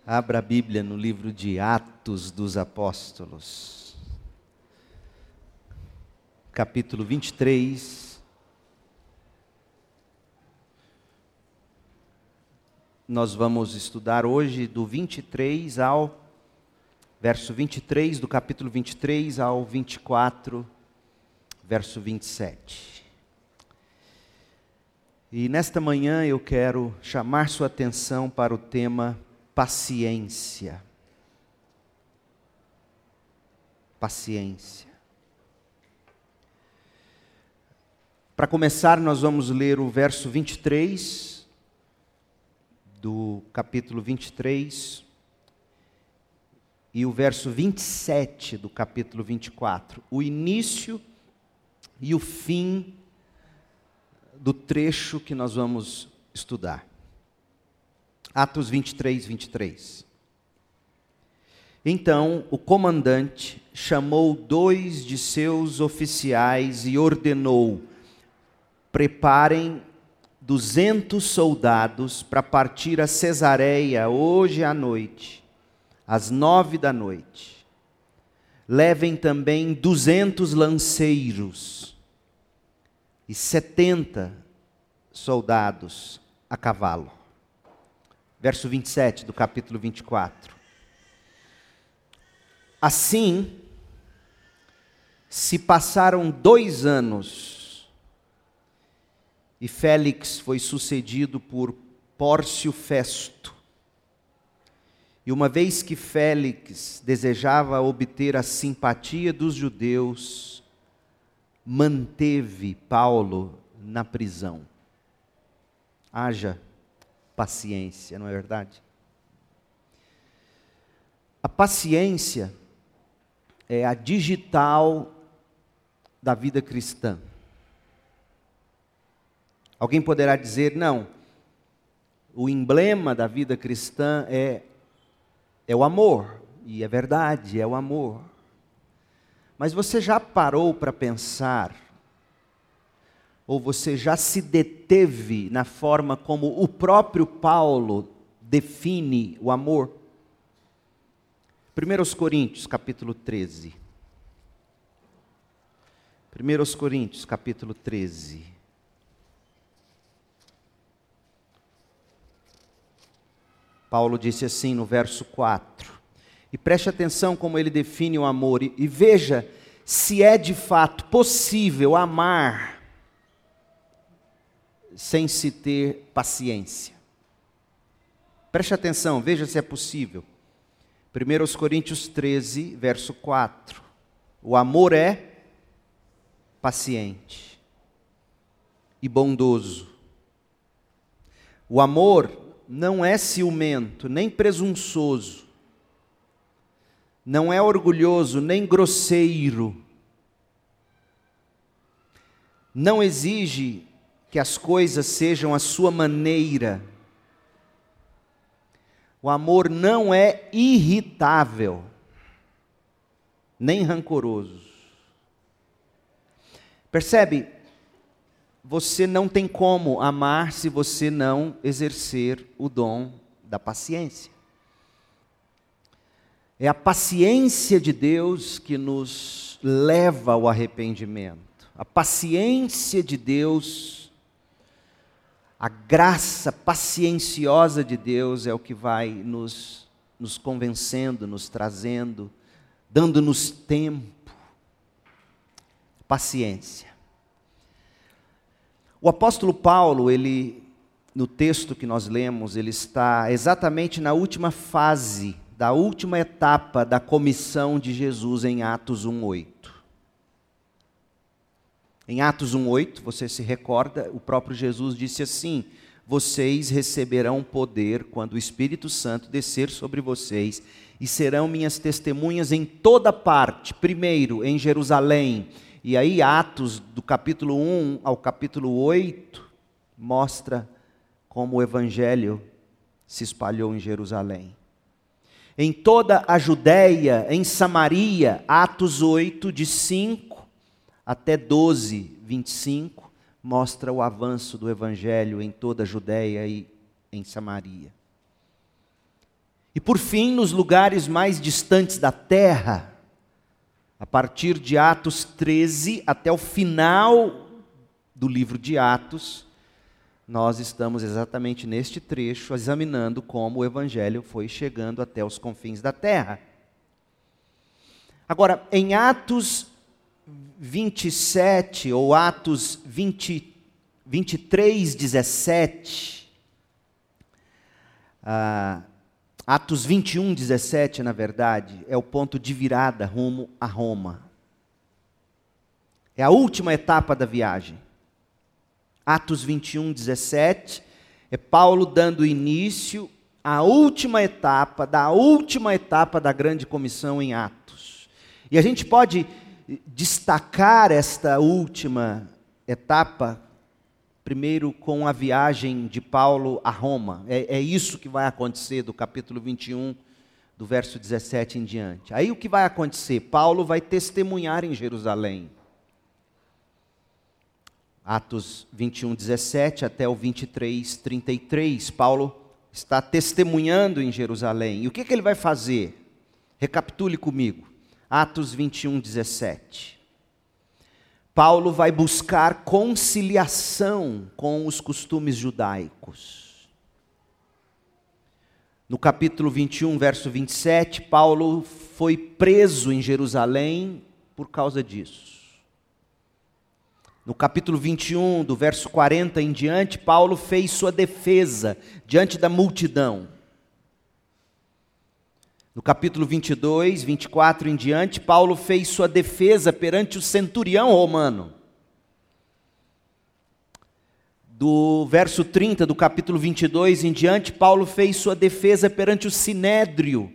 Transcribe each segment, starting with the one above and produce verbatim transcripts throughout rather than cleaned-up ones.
Abra a Bíblia no livro de Atos dos Apóstolos, capítulo vinte e três. Nós vamos estudar hoje do vinte e três ao verso vinte e três, do capítulo vinte e três ao vinte e quatro, verso vinte e sete. E nesta manhã eu quero chamar sua atenção para o tema paciência. Paciência. Para começar, nós vamos ler o verso vinte e três, do capítulo vinte e três, e o verso vinte e sete do capítulo vinte e quatro. O início e o fim do trecho que nós vamos estudar. Atos vinte e três, vinte e três. Então o comandante chamou dois de seus oficiais e ordenou: preparem duzentos soldados para partir a Cesareia hoje à noite, às nove da noite. Levem também duzentos lanceiros e setenta soldados a cavalo. Verso vinte e sete do capítulo vinte e quatro. Assim, se passaram dois anos, e Félix foi sucedido por Pórcio Festo. E uma vez que Félix desejava obter a simpatia dos judeus, manteve Paulo na prisão. Haja paciência, não é verdade? A paciência é a digital da vida cristã. Alguém poderá dizer, não, o emblema da vida cristã é, é o amor. E é verdade, é o amor. Mas você já parou para pensar, ou você já se deteve na forma como o próprio Paulo define o amor? primeira Coríntios, capítulo treze. primeira Coríntios, capítulo treze. Paulo disse assim no verso quatro. E preste atenção como ele define o amor. E, e veja se é de fato possível amar sem se ter paciência. Preste atenção, veja se é possível. primeira Coríntios treze, verso quatro. O amor é paciente e bondoso. O amor não é ciumento, nem presunçoso. Não é orgulhoso, nem grosseiro. Não exige que as coisas sejam à sua maneira. O amor não é irritável, nem rancoroso. Percebe? Você não tem como amar se você não exercer o dom da paciência. É a paciência de Deus que nos leva ao arrependimento. A paciência de Deus, a graça pacienciosa de Deus é o que vai nos, nos convencendo, nos trazendo, dando-nos tempo. Paciência. O apóstolo Paulo, ele, no texto que nós lemos, ele está exatamente na última fase, da última etapa da comissão de Jesus em Atos um, oito. Em Atos um, oito, você se recorda, o próprio Jesus disse assim: vocês receberão poder quando o Espírito Santo descer sobre vocês, e serão minhas testemunhas em toda parte, primeiro em Jerusalém. E aí Atos, do capítulo um ao capítulo oito, mostra como o Evangelho se espalhou em Jerusalém. Em toda a Judéia, em Samaria, Atos oito, de cinco até doze, vinte e cinco, mostra o avanço do Evangelho em toda a Judéia e em Samaria. E por fim, nos lugares mais distantes da terra, a partir de Atos treze até o final do livro de Atos, nós estamos exatamente neste trecho examinando como o Evangelho foi chegando até os confins da terra. Agora, em Atos vinte e sete, ou Atos vinte, vinte e três, dezessete, ah, Atos vinte e um, dezessete, na verdade, é o ponto de virada rumo a Roma. É a última etapa da viagem. Atos vinte e um, dezessete, é Paulo dando início à última etapa, da última etapa da grande comissão em Atos. E a gente pode destacar esta última etapa, primeiro com a viagem de Paulo a Roma. É, é isso que vai acontecer do capítulo vinte e um, do verso dezessete em diante. Aí o que vai acontecer? Paulo vai testemunhar em Jerusalém. Atos vinte e um, dezessete até o vinte e três, trinta e três, Paulo está testemunhando em Jerusalém. E o que, que ele vai fazer? Recapitule comigo. Atos vinte e um, dezessete. Paulo vai buscar conciliação com os costumes judaicos. No capítulo vinte e um, verso vinte e sete, Paulo foi preso em Jerusalém por causa disso. No capítulo vinte e um, do verso quarenta em diante, Paulo fez sua defesa diante da multidão. No capítulo vinte e dois, vinte e quatro em diante, Paulo fez sua defesa perante o centurião romano. Do verso trinta do capítulo vinte e dois em diante, Paulo fez sua defesa perante o sinédrio.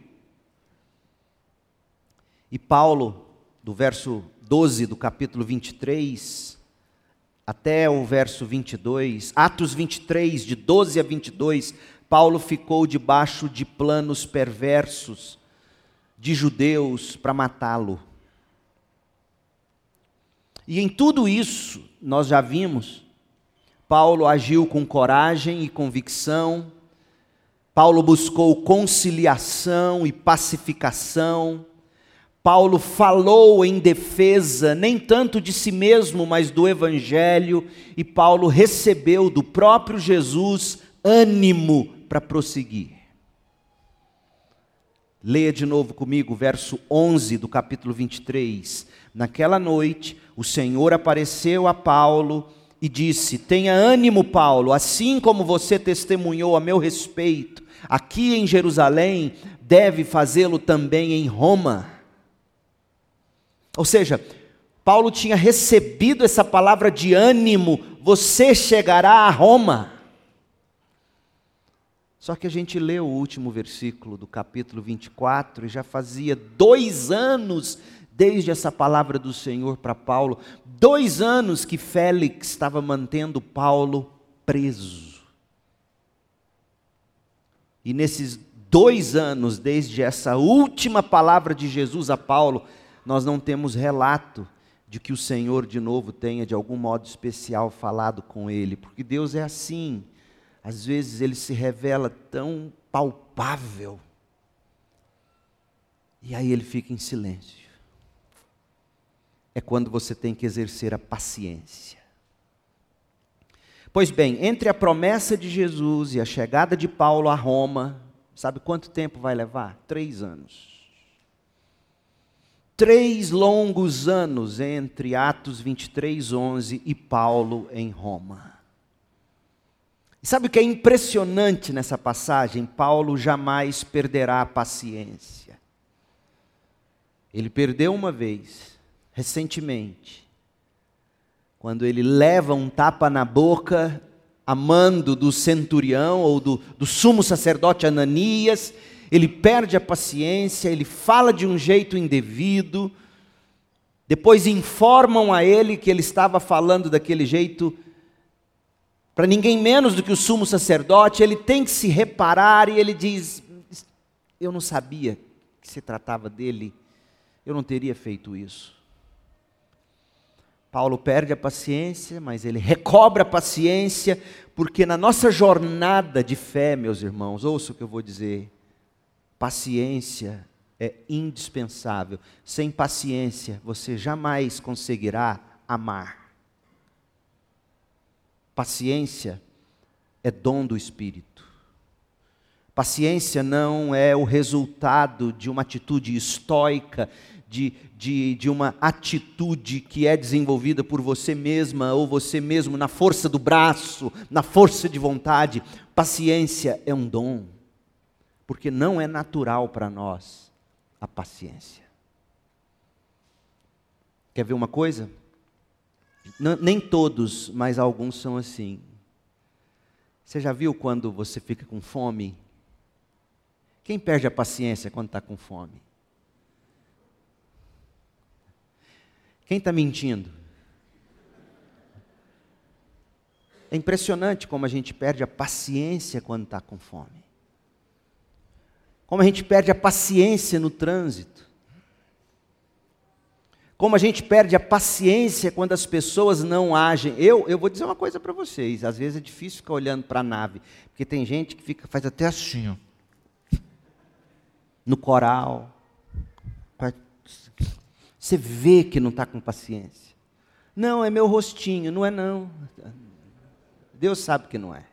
E Paulo, do verso doze do capítulo vinte e três até o verso vinte e dois, Atos vinte e três, de doze a vinte e dois, Paulo ficou debaixo de planos perversos de judeus para matá-lo. E em tudo isso, nós já vimos, Paulo agiu com coragem e convicção, Paulo buscou conciliação e pacificação, Paulo falou em defesa, nem tanto de si mesmo, mas do Evangelho, e Paulo recebeu do próprio Jesus ânimo para prosseguir. Leia de novo comigo o verso onze do capítulo vinte e três. Naquela noite, o Senhor apareceu a Paulo e disse: tenha ânimo, Paulo, assim como você testemunhou a meu respeito aqui em Jerusalém, deve fazê-lo também em Roma. Ou seja, Paulo tinha recebido essa palavra de ânimo: você chegará a Roma. Só que a gente leu o último versículo do capítulo vinte e quatro, e já fazia dois anos desde essa palavra do Senhor para Paulo, dois anos que Félix estava mantendo Paulo preso. E nesses dois anos, desde essa última palavra de Jesus a Paulo, nós não temos relato de que o Senhor de novo tenha de algum modo especial falado com ele, porque Deus é assim. Às vezes ele se revela tão palpável, e aí ele fica em silêncio. É quando você tem que exercer a paciência. Pois bem, entre a promessa de Jesus e a chegada de Paulo a Roma, sabe quanto tempo vai levar? Três anos. Três longos anos entre Atos vinte e três, onze e Paulo em Roma. E sabe o que é impressionante nessa passagem? Paulo jamais perderá a paciência. Ele perdeu uma vez, recentemente, quando ele leva um tapa na boca a mando do centurião ou do, do sumo sacerdote Ananias. Ele perde a paciência, ele fala de um jeito indevido, depois informam a ele que ele estava falando daquele jeito para ninguém menos do que o sumo sacerdote. Ele tem que se reparar e ele diz: eu não sabia que se tratava dele, eu não teria feito isso. Paulo perde a paciência, mas ele recobra a paciência, porque na nossa jornada de fé, meus irmãos, ouça o que eu vou dizer, paciência é indispensável. Sem paciência, você jamais conseguirá amar. Paciência é dom do Espírito. Paciência não é o resultado de uma atitude estoica, de, de, de uma atitude que é desenvolvida por você mesma ou você mesmo na força do braço, na força de vontade. Paciência é um dom, porque não é natural para nós a paciência. Quer ver uma coisa? Não, nem todos, mas alguns são assim. Você já viu quando você fica com fome? Quem perde a paciência quando está com fome? Quem está mentindo? É impressionante como a gente perde a paciência quando está com fome. Como a gente perde a paciência no trânsito. Como a gente perde a paciência quando as pessoas não agem. Eu, eu vou dizer uma coisa para vocês. Às vezes é difícil ficar olhando para a nave. Porque tem gente que fica, faz até assim, ó. No coral. Você vê que não está com paciência. Não, é meu rostinho. Não é não. Deus sabe que não é.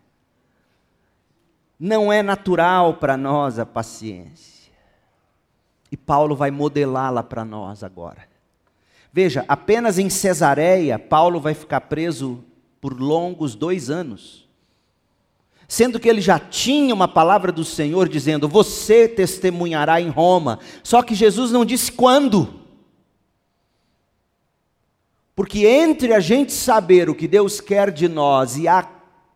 Não é natural para nós a paciência. E Paulo vai modelá-la para nós agora. Veja, apenas em Cesareia, Paulo vai ficar preso por longos dois anos. Sendo que ele já tinha uma palavra do Senhor dizendo, você testemunhará em Roma. Só que Jesus não disse quando. Porque entre a gente saber o que Deus quer de nós e a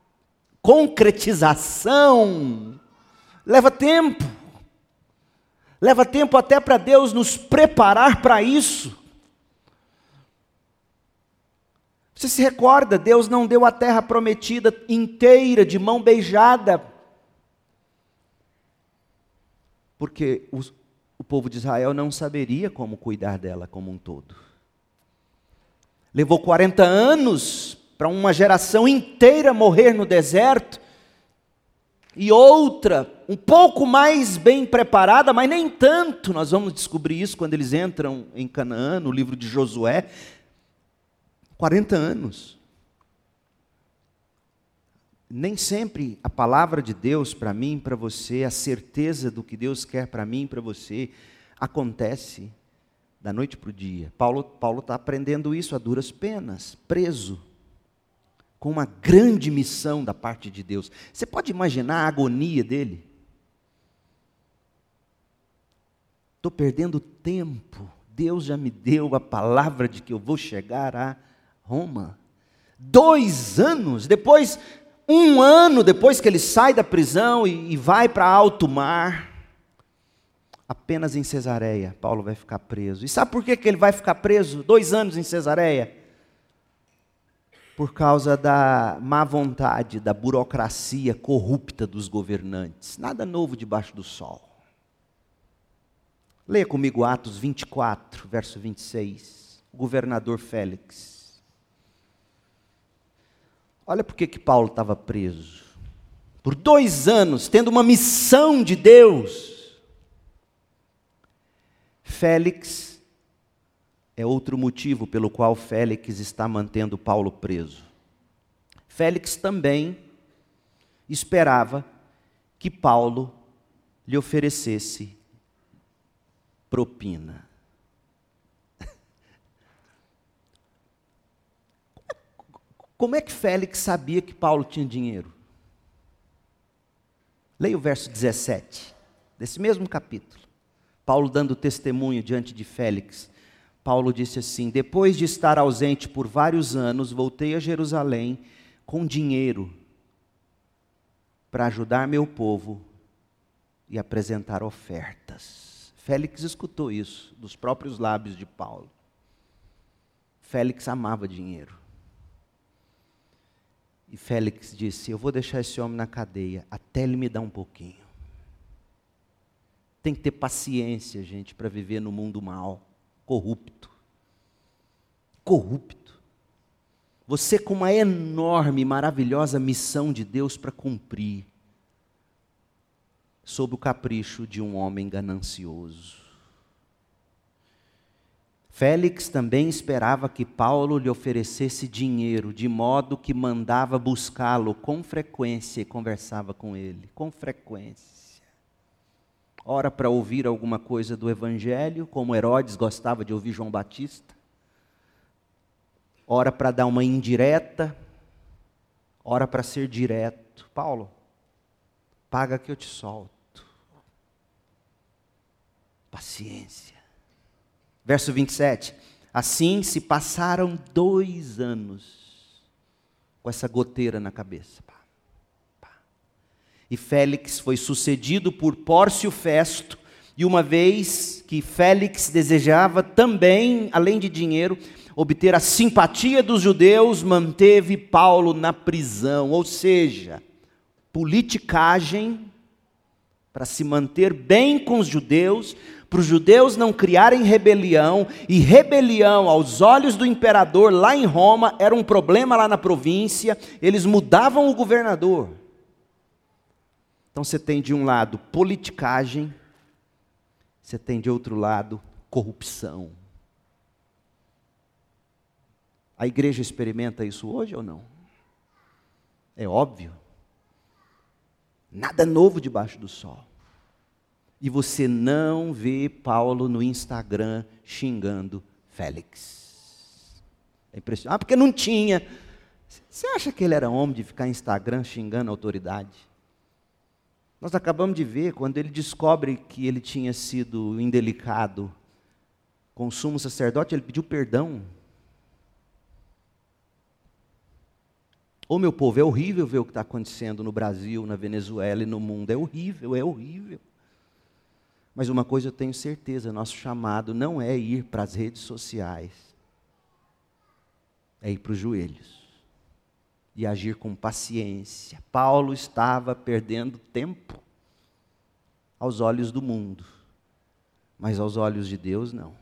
concretização, leva tempo. Leva tempo até para Deus nos preparar para isso. Você se recorda, Deus não deu a terra prometida inteira, de mão beijada. Porque o, o povo de Israel não saberia como cuidar dela como um todo. Levou quarenta anos para uma geração inteira morrer no deserto. E outra, um pouco mais bem preparada, mas nem tanto. Nós vamos descobrir isso quando eles entram em Canaã, no livro de Josué. quarenta anos. Nem sempre a palavra de Deus para mim, para você, a certeza do que Deus quer para mim, para você, acontece da noite para o dia. Paulo Paulo está aprendendo isso a duras penas, preso, com uma grande missão da parte de Deus. Você pode imaginar a agonia dele? Estou perdendo tempo. Deus já me deu a palavra de que eu vou chegar a Roma. Dois anos, depois, um ano depois que ele sai da prisão e, e vai para alto mar, apenas em Cesareia, Paulo vai ficar preso. E sabe por que, que ele vai ficar preso? Dois anos em Cesareia? Por causa da má vontade, da burocracia corrupta dos governantes. Nada novo debaixo do sol. Leia comigo Atos vinte e quatro, verso vinte e seis. O governador Félix. Olha por que que Paulo estava preso. Por dois anos, tendo uma missão de Deus. Félix é outro motivo pelo qual Félix está mantendo Paulo preso. Félix também esperava que Paulo lhe oferecesse propina. Como é que Félix sabia que Paulo tinha dinheiro? Leia o verso dezessete, desse mesmo capítulo. Paulo dando testemunho diante de Félix. Paulo disse assim, depois de estar ausente por vários anos, voltei a Jerusalém com dinheiro para ajudar meu povo e apresentar ofertas. Félix escutou isso dos próprios lábios de Paulo. Félix amava dinheiro. E Félix disse, eu vou deixar esse homem na cadeia até ele me dar um pouquinho. Tem que ter paciência, gente, para viver no mundo mal, corrupto. Corrupto. Você com uma enorme, maravilhosa missão de Deus para cumprir. sob o capricho de um homem ganancioso. Félix também esperava que Paulo lhe oferecesse dinheiro, de modo que mandava buscá-lo com frequência e conversava com ele, com frequência. Ora para ouvir alguma coisa do Evangelho, como Herodes gostava de ouvir João Batista. Ora para dar uma indireta, ora para ser direto. Paulo, paga que eu te solto. Paciência. Verso vinte e sete. Assim se passaram dois anos com essa goteira na cabeça. Pá, pá. E Félix foi sucedido por Pórcio Festo, e uma vez que Félix desejava também, além de dinheiro, obter a simpatia dos judeus, manteve Paulo na prisão, ou seja, politicagem para se manter bem com os judeus, para os judeus não criarem rebelião, e rebelião aos olhos do imperador lá em Roma era um problema lá na província, eles mudavam o governador. Então você tem de um lado politicagem, você tem de outro lado corrupção. A igreja experimenta isso hoje ou não? É óbvio. Nada novo debaixo do sol. E você não vê Paulo no Instagram xingando Félix. É impressionante. Ah, porque não tinha. Você acha que ele era homem de ficar no Instagram xingando a autoridade? Nós acabamos de ver, quando ele descobre que ele tinha sido indelicado com o sumo sacerdote, ele pediu perdão. Ô meu povo, é horrível ver o que está acontecendo no Brasil, na Venezuela e no mundo. É horrível, é horrível. Mas uma coisa eu tenho certeza, nosso chamado não é ir para as redes sociais. É ir para os joelhos. E agir com paciência. Paulo estava perdendo tempo aos olhos do mundo. Mas aos olhos de Deus, não.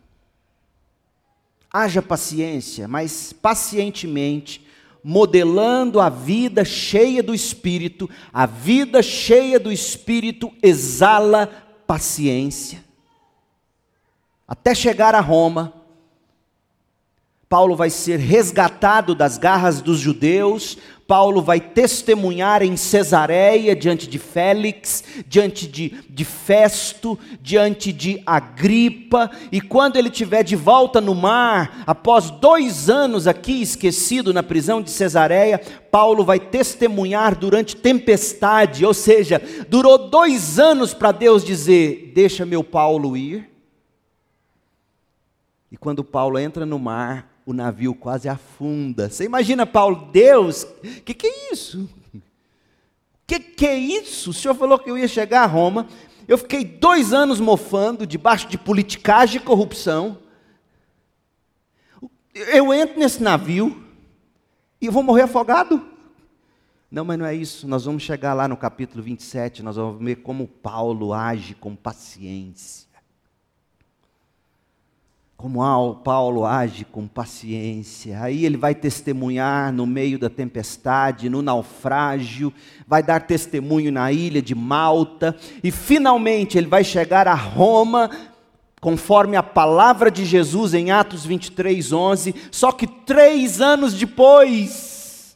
Haja paciência, mas pacientemente, modelando a vida cheia do Espírito. A vida cheia do Espírito exala paciência. Até chegar a Roma, Paulo vai ser resgatado das garras dos judeus. Paulo vai testemunhar em Cesareia, diante de Félix, diante de, de Festo, diante de Agripa. E quando ele estiver de volta no mar, após dois anos aqui esquecido na prisão de Cesareia, Paulo vai testemunhar durante tempestade, ou seja, durou dois anos para Deus dizer, deixa meu Paulo ir. E quando Paulo entra no mar, o navio quase afunda. Você imagina Paulo, Deus, o que, que é isso? O que, que é isso? O Senhor falou que eu ia chegar a Roma, eu fiquei dois anos mofando, debaixo de politicagem e corrupção. Eu entro nesse navio e vou morrer afogado? Não, mas não é isso. Nós vamos chegar lá no capítulo vinte e sete, nós vamos ver como Paulo age com paciência. Como Paulo age com paciência. Aí ele vai testemunhar no meio da tempestade, no naufrágio, vai dar testemunho na ilha de Malta, e finalmente ele vai chegar a Roma, conforme a palavra de Jesus em Atos vinte e três, onze, só que três anos depois,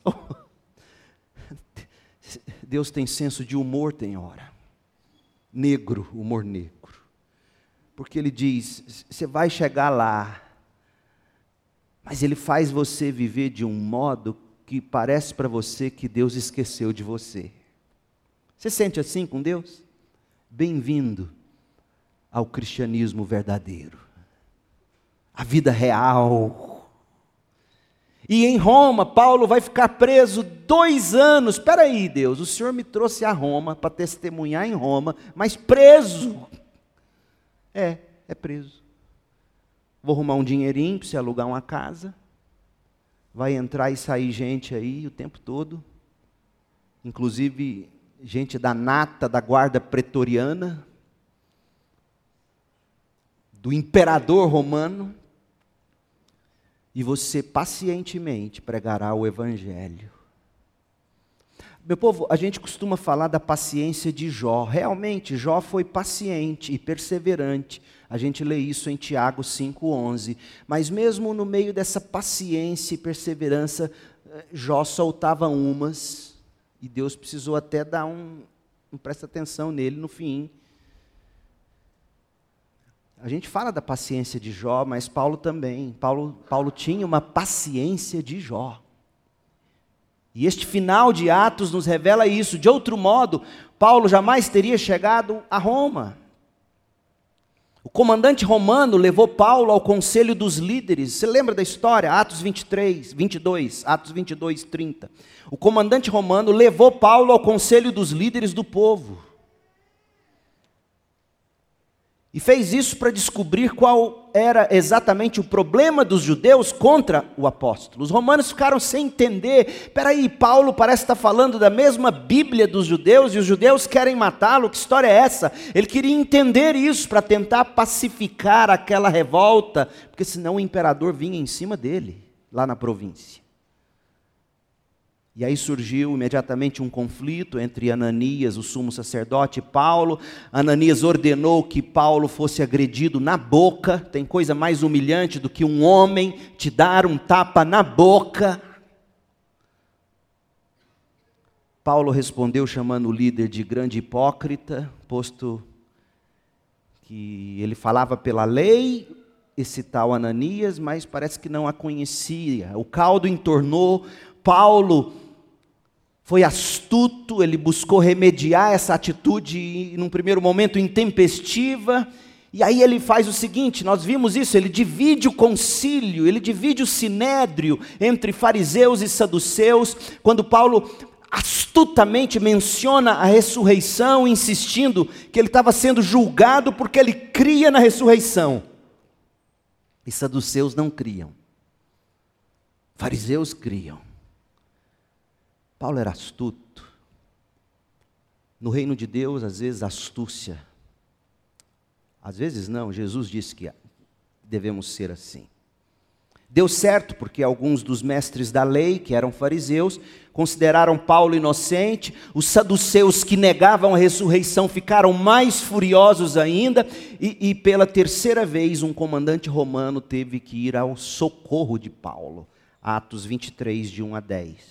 Deus tem senso de humor, tem hora, negro, humor negro. Porque ele diz, você vai chegar lá, mas ele faz você viver de um modo que parece para você que Deus esqueceu de você. Você sente assim com Deus? Bem-vindo ao cristianismo verdadeiro, a vida real. E em Roma, Paulo vai ficar preso dois anos. Espera aí, Deus, o Senhor me trouxe a Roma para testemunhar em Roma, mas preso. É, é preso. Vou arrumar um dinheirinho para você alugar uma casa. Vai entrar e sair gente aí o tempo todo. Inclusive, gente da nata da guarda pretoriana. Do imperador romano. E você pacientemente pregará o Evangelho. Meu povo, a gente costuma falar da paciência de Jó. Realmente, Jó foi paciente e perseverante. A gente lê isso em Tiago cinco, onze. Mas mesmo no meio dessa paciência e perseverança, Jó soltava umas, e Deus precisou até dar um, um presta atenção nele no fim. A gente fala da paciência de Jó, mas Paulo também. Paulo, Paulo tinha uma paciência de Jó. E este final de Atos nos revela isso. De outro modo, Paulo jamais teria chegado a Roma. O comandante romano levou Paulo ao conselho dos líderes. Você lembra da história? Atos vinte e três, vinte e dois, Atos vinte e dois, trinta. O comandante romano levou Paulo ao conselho dos líderes do povo. E fez isso para descobrir qual era exatamente o problema dos judeus contra o apóstolo. Os romanos ficaram sem entender. Espera aí, Paulo parece estar falando da mesma Bíblia dos judeus e os judeus querem matá-lo. Que história é essa? Ele queria entender isso para tentar pacificar aquela revolta, porque senão o imperador vinha em cima dele, lá na província. E aí surgiu imediatamente um conflito entre Ananias, o sumo sacerdote, e Paulo. Ananias ordenou que Paulo fosse agredido na boca. Tem coisa mais humilhante do que um homem te dar um tapa na boca. Paulo respondeu chamando o líder de grande hipócrita, posto que ele falava pela lei, esse tal Ananias, mas parece que não a conhecia. O caldo entornou. Paulo foi astuto, ele buscou remediar essa atitude, num primeiro momento, intempestiva, e aí ele faz o seguinte, nós vimos isso, ele divide o concílio, ele divide o sinédrio entre fariseus e saduceus, quando Paulo astutamente menciona a ressurreição, insistindo que ele estava sendo julgado porque ele cria na ressurreição. E saduceus não criam, fariseus criam. Paulo era astuto. No reino de Deus, às vezes, astúcia. Às vezes não, Jesus disse que devemos ser assim. Deu certo, porque alguns dos mestres da lei, que eram fariseus, consideraram Paulo inocente. Os saduceus que negavam a ressurreição ficaram mais furiosos ainda. E, e pela terceira vez, um comandante romano teve que ir ao socorro de Paulo. Atos vinte e três, de um a dez.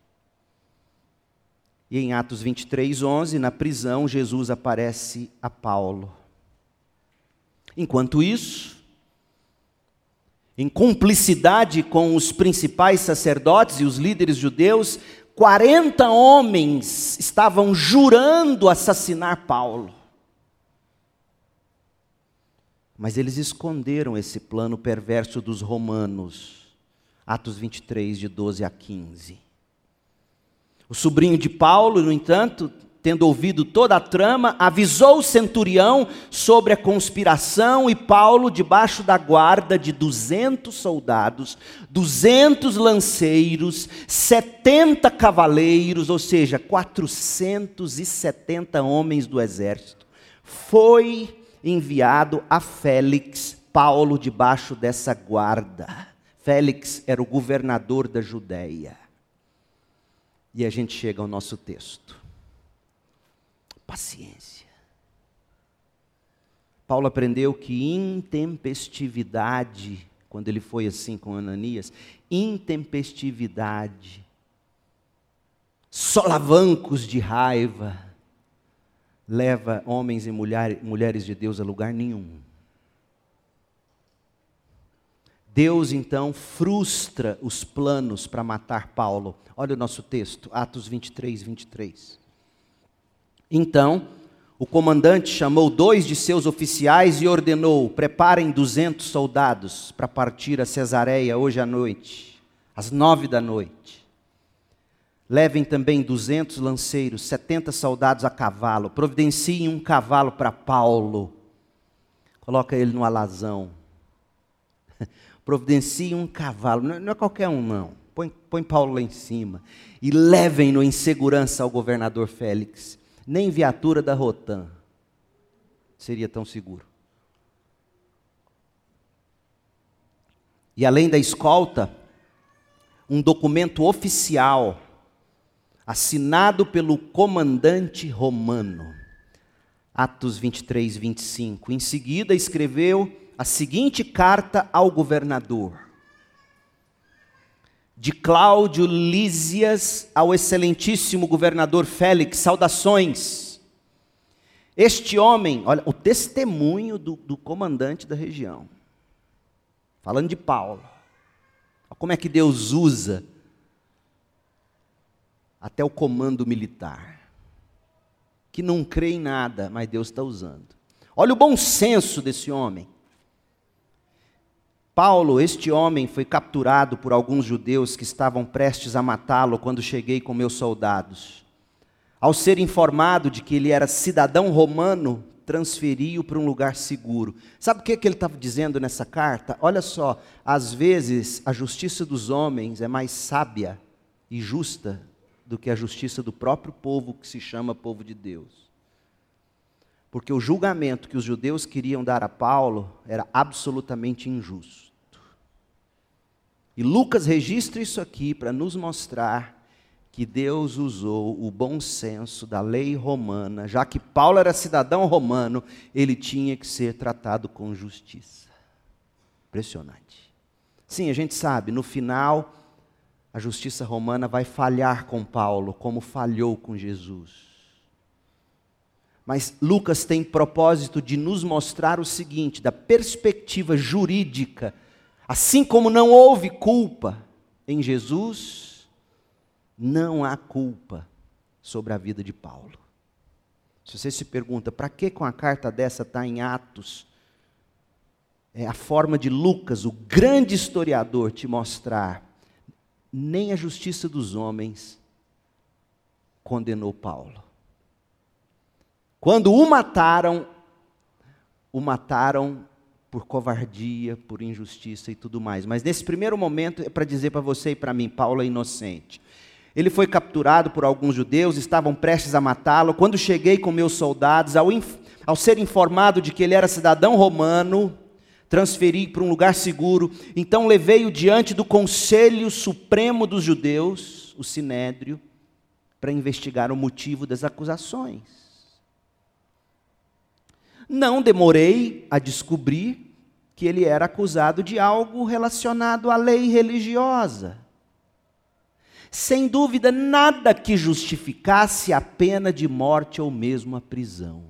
E em Atos vinte e três, onze, na prisão, Jesus aparece a Paulo. Enquanto isso, em cumplicidade com os principais sacerdotes e os líderes judeus, quarenta homens estavam jurando assassinar Paulo. Mas eles esconderam esse plano perverso dos romanos. Atos vinte e três, de doze a quinze. O sobrinho de Paulo, no entanto, tendo ouvido toda a trama, avisou o centurião sobre a conspiração, e Paulo, debaixo da guarda de duzentos soldados, duzentos lanceiros, setenta cavaleiros, ou seja, quatrocentos e setenta homens do exército, foi enviado a Félix. Paulo debaixo dessa guarda. Félix era o governador da Judéia. E a gente chega ao nosso texto. Paciência. Paulo aprendeu que intempestividade, quando ele foi assim com Ananias, intempestividade, solavancos de raiva, leva homens e mulher, mulheres de Deus a lugar nenhum. Deus, então, frustra os planos para matar Paulo. Olha o nosso texto, Atos vinte e três, vinte e três. Então, o comandante chamou dois de seus oficiais e ordenou: preparem duzentos soldados para partir a Cesareia hoje à noite, às nove da noite. Levem também duzentos lanceiros, setenta soldados a cavalo. Providenciem um cavalo para Paulo. Coloca ele no alazão. Providencie um cavalo, não é qualquer um não, põe, põe Paulo lá em cima, e levem-no em segurança ao governador Félix. Nem viatura da Rotam seria tão seguro. E além da escolta, um documento oficial assinado pelo comandante romano. Atos vinte e três, vinte e cinco. Em seguida, escreveu a seguinte carta ao governador: de Cláudio Lísias ao excelentíssimo governador Félix, saudações. Este homem, olha, o testemunho do, do comandante da região, falando de Paulo. Olha como é que Deus usa até o comando militar, que não crê em nada, mas Deus está usando. Olha o bom senso desse homem. Paulo, este homem, foi capturado por alguns judeus que estavam prestes a matá-lo quando cheguei com meus soldados. Ao ser informado de que ele era cidadão romano, transferi-o para um lugar seguro. Sabe o que, que ele estava dizendo nessa carta? Olha só, às vezes a justiça dos homens é mais sábia e justa do que a justiça do próprio povo que se chama povo de Deus. Porque o julgamento que os judeus queriam dar a Paulo era absolutamente injusto. E Lucas registra isso aqui para nos mostrar que Deus usou o bom senso da lei romana. Já que Paulo era cidadão romano, ele tinha que ser tratado com justiça. Impressionante. Sim, a gente sabe, no final, a justiça romana vai falhar com Paulo, como falhou com Jesus. Mas Lucas tem propósito de nos mostrar o seguinte, da perspectiva jurídica: assim como não houve culpa em Jesus, não há culpa sobre a vida de Paulo. Se você se pergunta, para que com a carta dessa está em Atos? É a forma de Lucas, o grande historiador, te mostrar: nem a justiça dos homens condenou Paulo. Quando o mataram, o mataram por covardia, por injustiça e tudo mais. Mas nesse primeiro momento é para dizer para você e para mim, Paulo é inocente. Ele foi capturado por alguns judeus, estavam prestes a matá-lo. Quando cheguei com meus soldados, ao, inf... ao ser informado de que ele era cidadão romano, transferi para um lugar seguro. Então levei-o diante do Conselho Supremo dos Judeus, o Sinédrio, para investigar o motivo das acusações. Não demorei a descobrir que ele era acusado de algo relacionado à lei religiosa. Sem dúvida, nada que justificasse a pena de morte ou mesmo a prisão.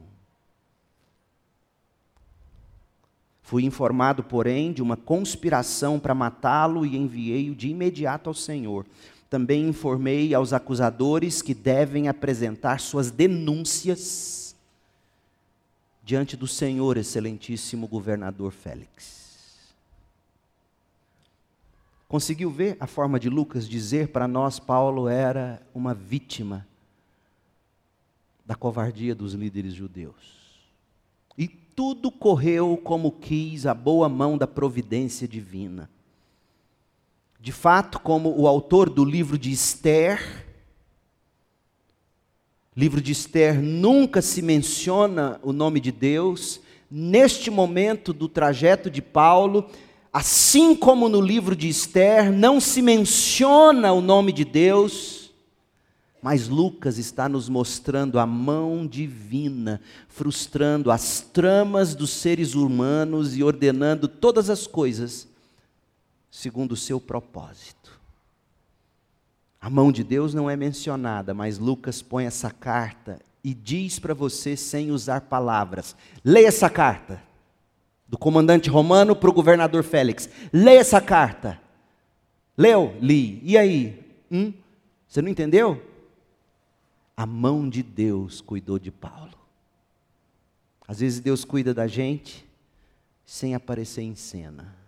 Fui informado, porém, de uma conspiração para matá-lo e enviei-o de imediato ao Senhor. Também informei aos acusadores que devem apresentar suas denúncias diante do Senhor, excelentíssimo governador Félix. Conseguiu ver a forma de Lucas dizer para nós, Paulo era uma vítima da covardia dos líderes judeus. E tudo correu como quis a boa mão da providência divina. De fato, como o autor do livro de Esther, livro de Esther nunca se menciona o nome de Deus, neste momento do trajeto de Paulo, assim como no livro de Esther, não se menciona o nome de Deus, mas Lucas está nos mostrando a mão divina, frustrando as tramas dos seres humanos e ordenando todas as coisas segundo o seu propósito. A mão de Deus não é mencionada, mas Lucas põe essa carta e diz para você sem usar palavras. Leia essa carta, do comandante romano para o governador Félix. Leia essa carta. Leu? Li. E aí? Hum? Você não entendeu? A mão de Deus cuidou de Paulo. Às vezes Deus cuida da gente sem aparecer em cena.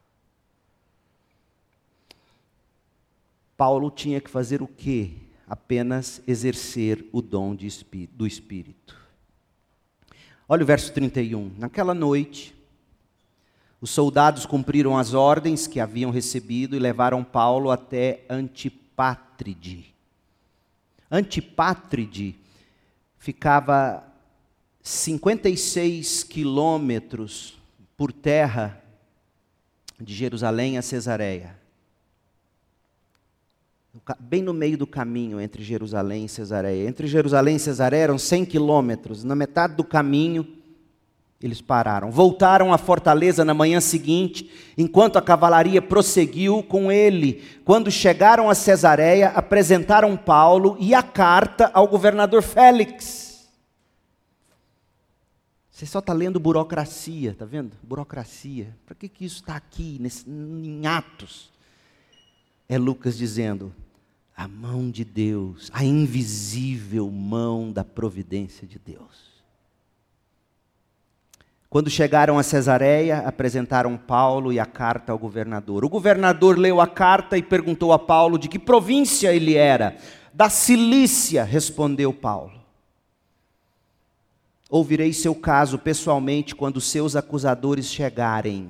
Paulo tinha que fazer o quê? Apenas exercer o dom de espí- do Espírito. Olha o verso trinta e um. Naquela noite, os soldados cumpriram as ordens que haviam recebido e levaram Paulo até Antipátride. Antipátride ficava cinquenta e seis quilômetros por terra de Jerusalém a Cesareia. bem no meio do caminho entre Jerusalém e Cesareia. Entre Jerusalém e Cesareia eram cem quilômetros. Na metade do caminho, eles pararam. Voltaram à fortaleza na manhã seguinte, enquanto a cavalaria prosseguiu com ele. Quando chegaram a Cesareia, apresentaram Paulo e a carta ao governador Félix. Você só está lendo burocracia, está vendo? Burocracia. Para que, que isso está aqui, nesse, em Atos? É Lucas dizendo, a mão de Deus, a invisível mão da providência de Deus. Quando chegaram a Cesareia, apresentaram Paulo e a carta ao governador. O governador leu a carta e perguntou a Paulo de que província ele era. Da Cilícia, respondeu Paulo. Ouvirei seu caso pessoalmente quando seus acusadores chegarem,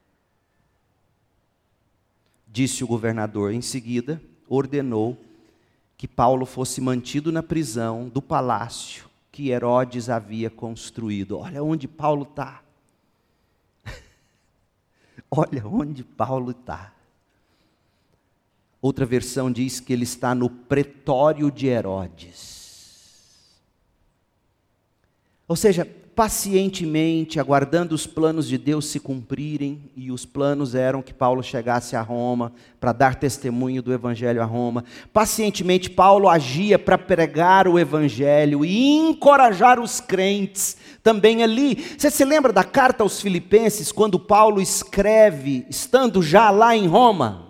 disse o governador. Em seguida, ordenou que Paulo fosse mantido na prisão do palácio que Herodes havia construído. Olha onde Paulo está. Olha onde Paulo está. Outra versão diz que ele está no pretório de Herodes. Ou seja, pacientemente, aguardando os planos de Deus se cumprirem, e os planos eram que Paulo chegasse a Roma, para dar testemunho do Evangelho a Roma. Pacientemente, Paulo agia para pregar o Evangelho e encorajar os crentes também ali. Você se lembra da carta aos Filipenses, quando Paulo escreve, estando já lá em Roma?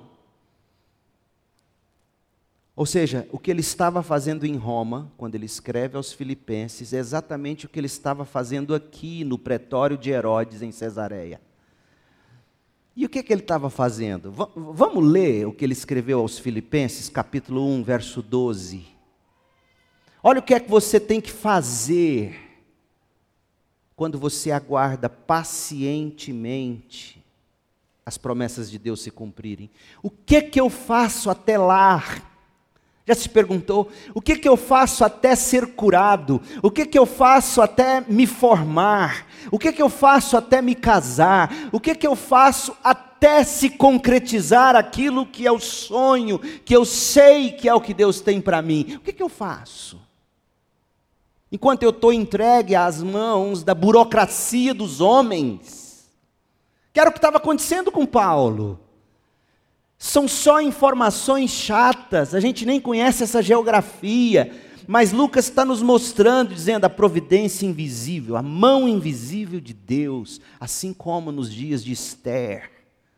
Ou seja, o que ele estava fazendo em Roma, quando ele escreve aos Filipenses, é exatamente o que ele estava fazendo aqui no pretório de Herodes, em Cesareia. E o que, que ele estava fazendo? V- vamos ler o que ele escreveu aos Filipenses, capítulo um, verso doze. Olha o que é que você tem que fazer quando você aguarda pacientemente as promessas de Deus se cumprirem. O que que eu faço até lá? Já se perguntou, o que que eu faço até ser curado? O que que eu faço até me formar? O que que eu faço até me casar? O que que eu faço até se concretizar aquilo que é o sonho, que eu sei que é o que Deus tem para mim? O que que eu faço? Enquanto eu estou entregue às mãos da burocracia dos homens, que era o que estava acontecendo com Paulo. São só informações chatas, a gente nem conhece essa geografia, mas Lucas está nos mostrando, dizendo a providência invisível, a mão invisível de Deus, assim como nos dias de Esther.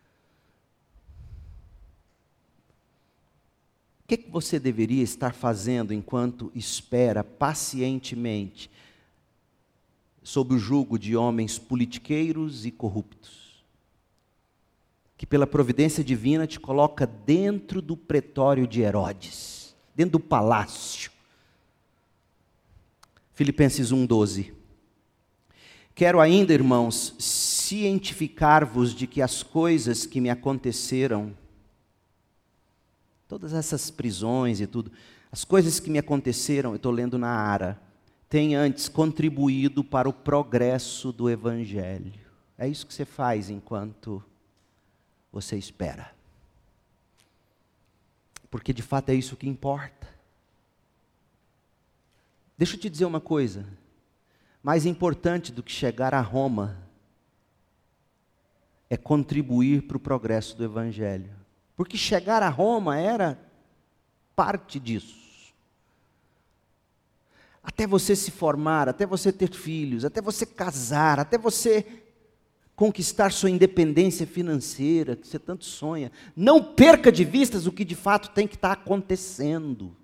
O que, que você deveria estar fazendo enquanto espera pacientemente sob o jugo de homens politiqueiros e corruptos? Que pela providência divina te coloca dentro do pretório de Herodes, dentro do palácio. Filipenses um, doze. Quero ainda, irmãos, cientificar-vos de que as coisas que me aconteceram, todas essas prisões e tudo, as coisas que me aconteceram, eu estou lendo na Ara, têm antes contribuído para o progresso do Evangelho. É isso que você faz enquanto você espera. Porque de fato é isso que importa. Deixa eu te dizer uma coisa. Mais importante do que chegar a Roma é contribuir para o progresso do Evangelho. Porque chegar a Roma era parte disso. Até você se formar, até você ter filhos, até você casar, até você conquistar sua independência financeira, que você tanto sonha. Não perca de vista o que de fato tem que estar acontecendo.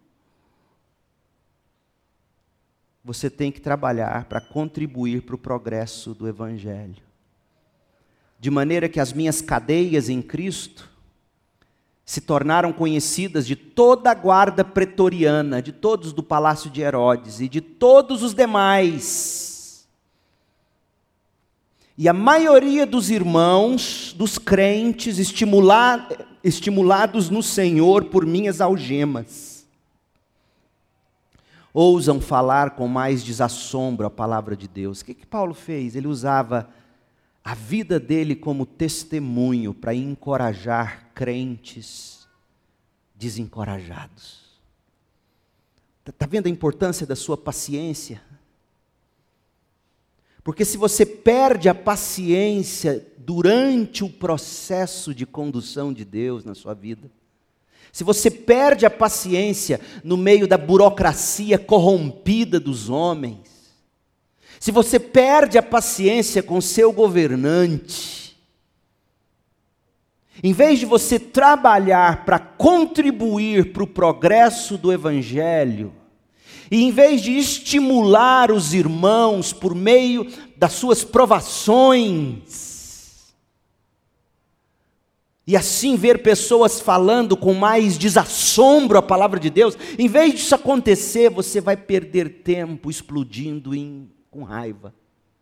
Você tem que trabalhar para contribuir para o progresso do Evangelho. De maneira que as minhas cadeias em Cristo se tornaram conhecidas de toda a guarda pretoriana, de todos do palácio de Herodes e de todos os demais. E a maioria dos irmãos, dos crentes, estimula, estimulados no Senhor por minhas algemas, ousam falar com mais desassombro a palavra de Deus. O que que Paulo fez? Ele usava a vida dele como testemunho para encorajar crentes desencorajados. Está vendo a importância da sua paciência? Porque se você perde a paciência durante o processo de condução de Deus na sua vida, se você perde a paciência no meio da burocracia corrompida dos homens, se você perde a paciência com seu governante, em vez de você trabalhar para contribuir para o progresso do Evangelho, e em vez de estimular os irmãos por meio das suas provações, e assim ver pessoas falando com mais desassombro a palavra de Deus, em vez disso acontecer, você vai perder tempo explodindo em, com raiva.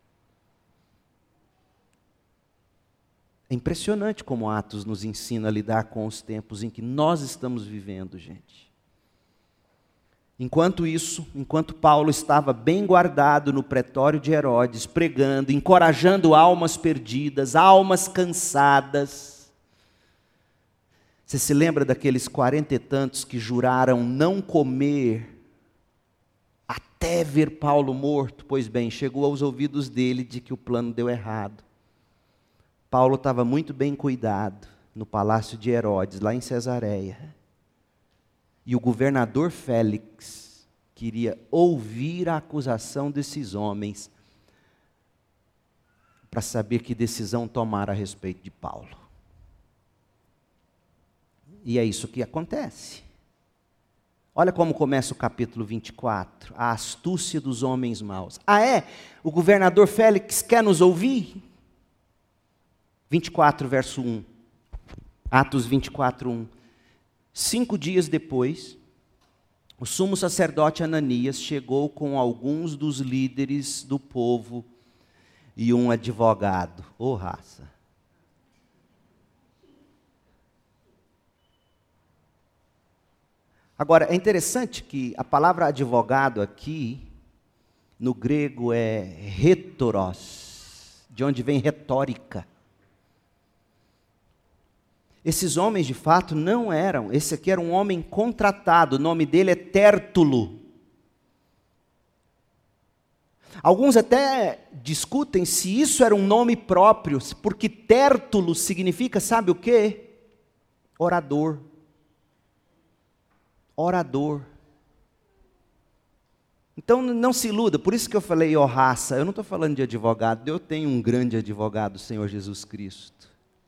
É impressionante como Atos nos ensina a lidar com os tempos em que nós estamos vivendo, gente. Enquanto isso, enquanto Paulo estava bem guardado no pretório de Herodes, pregando, encorajando almas perdidas, almas cansadas. Você se lembra daqueles quarenta e tantos que juraram não comer até ver Paulo morto? Pois bem, chegou aos ouvidos dele de que o plano deu errado. Paulo estava muito bem cuidado no palácio de Herodes, lá em Cesareia. E o governador Félix queria ouvir a acusação desses homens para saber que decisão tomar a respeito de Paulo. E é isso que acontece. Olha como começa o capítulo vinte e quatro, a astúcia dos homens maus. Ah é? O governador Félix quer nos ouvir? vinte e quatro, verso um. Atos vinte e quatro, um. Cinco dias depois, o sumo sacerdote Ananias chegou com alguns dos líderes do povo e um advogado. Ô raça! Agora, é interessante que a palavra advogado aqui, no grego é rhétoros, de onde vem retórica. Esses homens, de fato, não eram. Esse aqui era um homem contratado. O nome dele é Tértulo. Alguns até discutem se isso era um nome próprio, porque Tértulo significa, sabe o quê? Orador. Orador. Então, não se iluda. Por isso que eu falei, ó raça. Eu não estou falando de advogado. Eu tenho um grande advogado, o Senhor Jesus Cristo.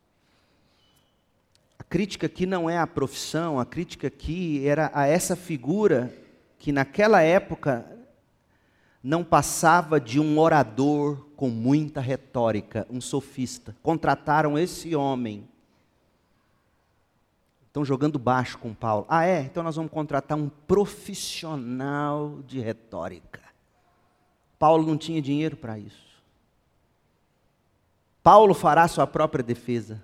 A crítica aqui não é a profissão, a crítica aqui era a essa figura que naquela época não passava de um orador com muita retórica, um sofista. Contrataram esse homem. Estão jogando baixo com Paulo. Ah é? Então nós vamos contratar um profissional de retórica. Paulo não tinha dinheiro para isso. Paulo fará sua própria defesa.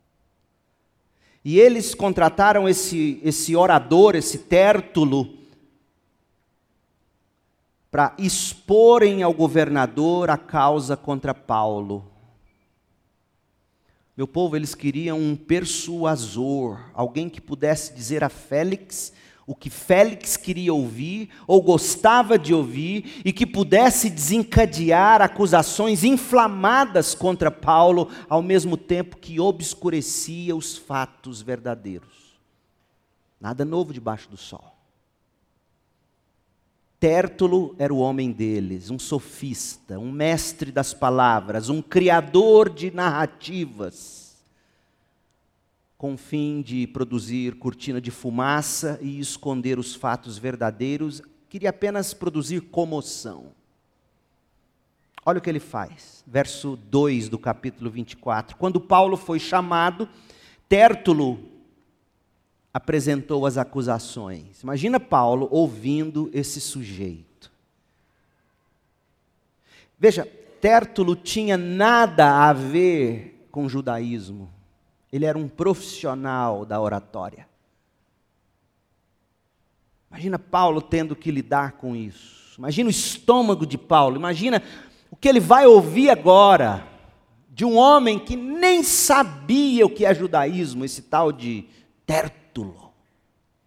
E eles contrataram esse, esse orador, esse Tértulo, para exporem ao governador a causa contra Paulo. Meu povo, eles queriam um persuasor, alguém que pudesse dizer a Félix o que Félix queria ouvir, ou gostava de ouvir, e que pudesse desencadear acusações inflamadas contra Paulo, ao mesmo tempo que obscurecia os fatos verdadeiros. Nada novo debaixo do sol. Tértulo era o homem deles, um sofista, um mestre das palavras, um criador de narrativas, com o fim de produzir cortina de fumaça e esconder os fatos verdadeiros, queria apenas produzir comoção. Olha o que ele faz, verso dois do capítulo vinte e quatro. Quando Paulo foi chamado, Tértulo apresentou as acusações. Imagina Paulo ouvindo esse sujeito. Veja, Tértulo tinha nada a ver com o judaísmo. Ele era um profissional da oratória. Imagina Paulo tendo que lidar com isso. Imagina o estômago de Paulo. Imagina o que ele vai ouvir agora de um homem que nem sabia o que é judaísmo, esse tal de Tértulo.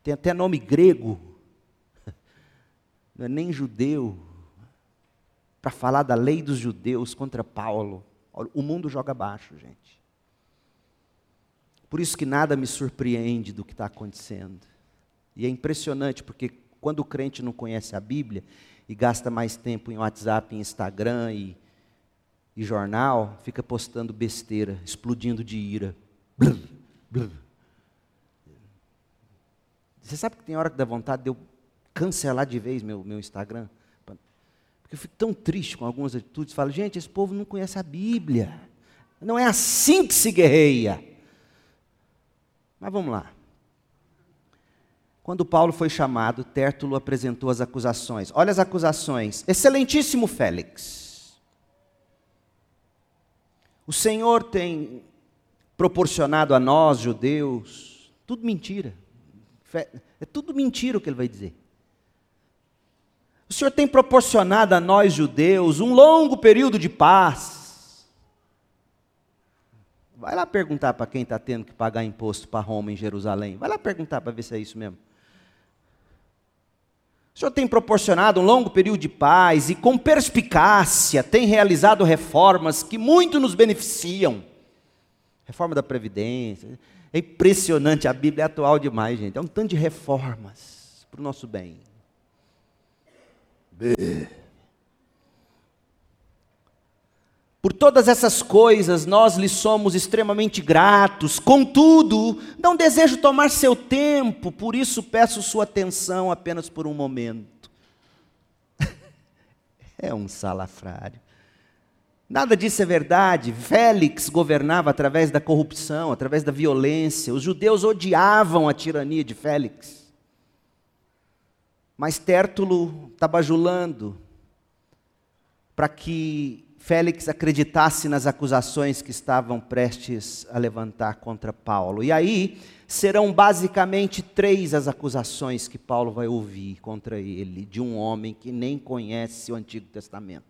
tem até nome grego, não é nem judeu, para falar da lei dos judeus contra Paulo. O mundo joga abaixo, gente. Por isso que nada me surpreende do que está acontecendo. E é impressionante, porque quando o crente não conhece a Bíblia e gasta mais tempo em WhatsApp, em Instagram e, e jornal, fica postando besteira, explodindo de ira. Blum, blum. Você sabe que tem hora que dá vontade de eu cancelar de vez meu, meu Instagram? Porque eu fico tão triste com algumas atitudes. Falo, gente, esse povo não conhece a Bíblia. Não é assim que se guerreia. Mas vamos lá. Quando Paulo foi chamado, Tértulo apresentou as acusações. Olha as acusações. Excelentíssimo Félix, o Senhor tem proporcionado a nós, judeus, tudo mentira. É tudo mentira o que ele vai dizer. O Senhor tem proporcionado a nós, judeus, um longo período de paz. Vai lá perguntar para quem está tendo que pagar imposto para Roma em Jerusalém. Vai lá perguntar para ver se é isso mesmo. O Senhor tem proporcionado um longo período de paz e com perspicácia tem realizado reformas que muito nos beneficiam. Reforma da Previdência. É impressionante, a Bíblia é atual demais, gente. É um tanto de reformas para o nosso bem. Por todas essas coisas, nós lhe somos extremamente gratos. Contudo, não desejo tomar seu tempo, por isso peço sua atenção apenas por um momento. É um salafrário. Nada disso é verdade. Félix governava através da corrupção, através da violência. Os judeus odiavam a tirania de Félix. Mas Tértulo está bajulando para que Félix acreditasse nas acusações que estavam prestes a levantar contra Paulo. E aí serão basicamente três as acusações que Paulo vai ouvir contra ele, de um homem que nem conhece o Antigo Testamento.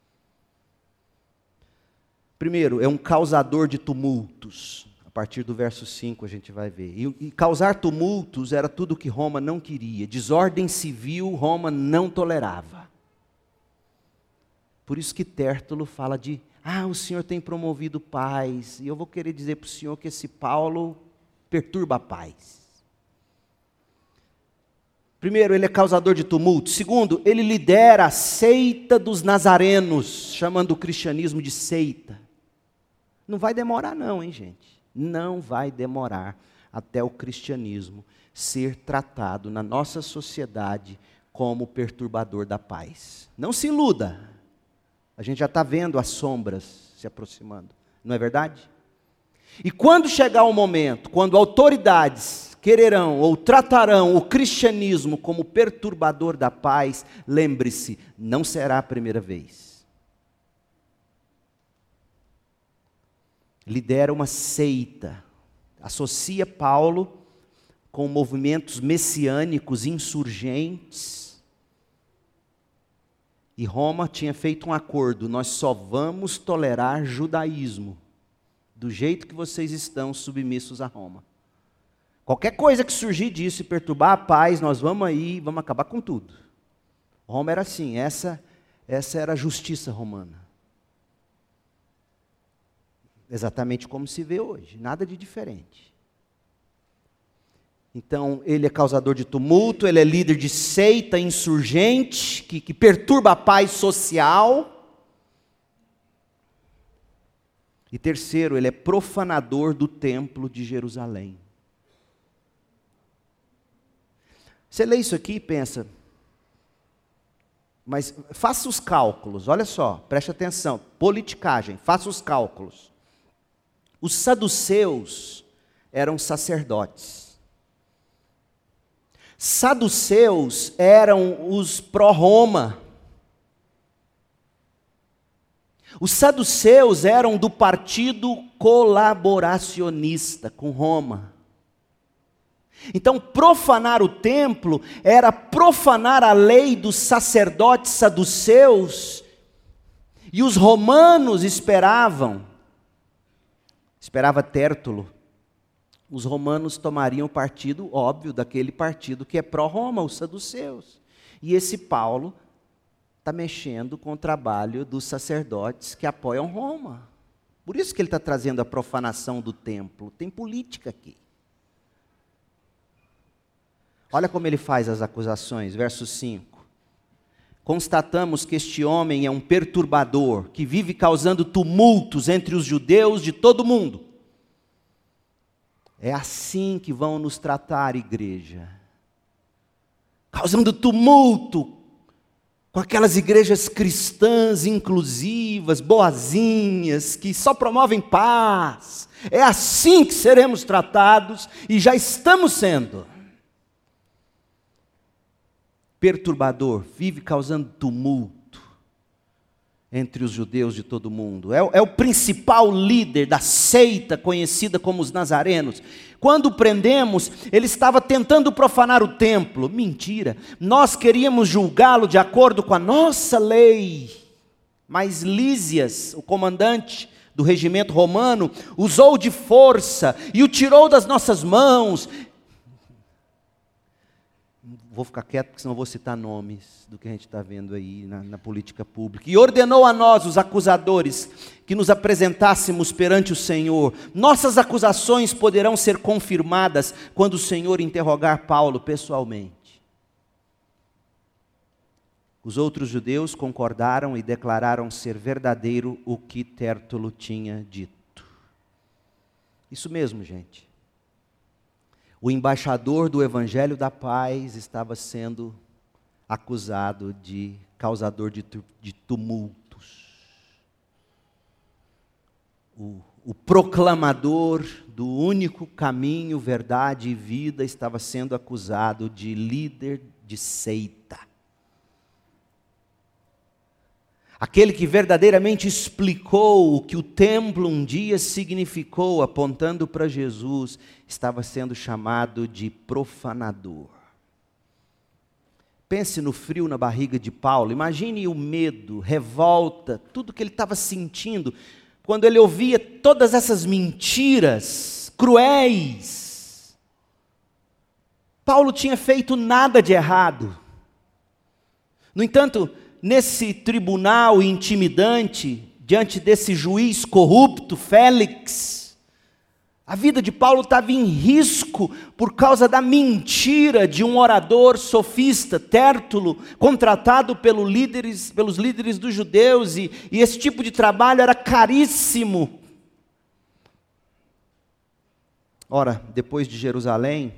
Primeiro, é um causador de tumultos. A partir do verso cinco a gente vai ver. E, e causar tumultos era tudo que Roma não queria. Desordem civil Roma não tolerava. Por isso que Tértulo fala de, ah, o Senhor tem promovido paz. E eu vou querer dizer para o Senhor que esse Paulo perturba a paz. Primeiro, ele é causador de tumulto. Segundo, ele lidera a seita dos nazarenos, chamando o cristianismo de seita. Não vai demorar não, hein, gente? Não vai demorar até o cristianismo ser tratado na nossa sociedade como perturbador da paz. Não se iluda. A gente já está vendo as sombras se aproximando. Não é verdade? E quando chegar o momento, quando autoridades quererão ou tratarão o cristianismo como perturbador da paz, lembre-se, não será a primeira vez. Lidera uma seita, associa Paulo com movimentos messiânicos insurgentes. E Roma tinha feito um acordo, nós só vamos tolerar judaísmo, do jeito que vocês estão submissos a Roma. Qualquer coisa que surgir disso e perturbar a paz, nós vamos aí, vamos acabar com tudo. Roma era assim, essa, essa era a justiça romana. Exatamente como se vê hoje, nada de diferente. Então, ele é causador de tumulto, ele é líder de seita insurgente, que, que perturba a paz social. E terceiro, ele é profanador do templo de Jerusalém. Você lê isso aqui e pensa, mas faça os cálculos, olha só, preste atenção, politicagem, faça os cálculos. Os saduceus eram sacerdotes. Saduceus eram os pró-Roma. Os saduceus eram do partido colaboracionista com Roma. Então, profanar o templo era profanar a lei dos sacerdotes saduceus, e os romanos esperavam, esperava Tértulo, os romanos tomariam partido, óbvio, daquele partido que é pró-Roma, os saduceus. E esse Paulo está mexendo com o trabalho dos sacerdotes que apoiam Roma. Por isso que ele está trazendo a profanação do templo. Tem política aqui. Olha como ele faz as acusações, verso cinco. Constatamos que este homem é um perturbador, que vive causando tumultos entre os judeus de todo o mundo. É assim que vão nos tratar, igreja. Causando tumulto, com aquelas igrejas cristãs inclusivas, boazinhas, que só promovem paz. É assim que seremos tratados e já estamos sendo. Perturbador, vive causando tumulto entre os judeus de todo o mundo. É, é o principal líder da seita conhecida como os nazarenos. Quando o prendemos, ele estava tentando profanar o templo. Mentira, nós queríamos julgá-lo de acordo com a nossa lei. Mas Lísias, o comandante do regimento romano, usou de força e o tirou das nossas mãos. Vou ficar quieto, porque senão vou citar nomes do que a gente está vendo aí na, na política pública. E ordenou a nós, os acusadores, que nos apresentássemos perante o Senhor. Nossas acusações poderão ser confirmadas quando o Senhor interrogar Paulo pessoalmente. Os outros judeus concordaram e declararam ser verdadeiro o que Tértulo tinha dito. Isso mesmo, gente. O embaixador do Evangelho da Paz estava sendo acusado de causador de, de tumultos. O, o proclamador do único caminho, verdade e vida estava sendo acusado de líder de seita. Aquele que verdadeiramente explicou o que o templo um dia significou, apontando para Jesus, estava sendo chamado de profanador. Pense no frio na barriga de Paulo, imagine o medo, revolta, tudo que ele estava sentindo, quando ele ouvia todas essas mentiras cruéis. Paulo tinha feito nada de errado. No entanto, nesse tribunal intimidante, diante desse juiz corrupto, Félix, a vida de Paulo estava em risco por causa da mentira de um orador sofista, Tértulo, contratado pelos líderes, pelos líderes dos judeus, e, e esse tipo de trabalho era caríssimo. Ora, depois de Jerusalém,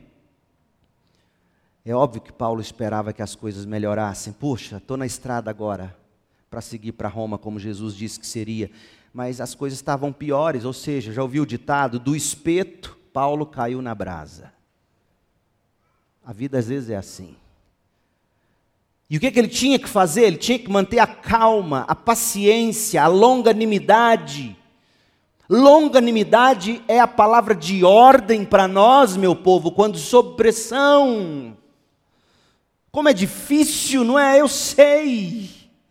é óbvio que Paulo esperava que as coisas melhorassem. Puxa, estou na estrada agora para seguir para Roma, como Jesus disse que seria. Mas as coisas estavam piores, ou seja, já ouviu o ditado? Do espeto, Paulo caiu na brasa. A vida às vezes é assim. E o que, que ele tinha que fazer? Ele tinha que manter a calma, a paciência, a longanimidade. Longanimidade é a palavra de ordem para nós, meu povo, quando sob pressão. Como é difícil, não é? Eu sei.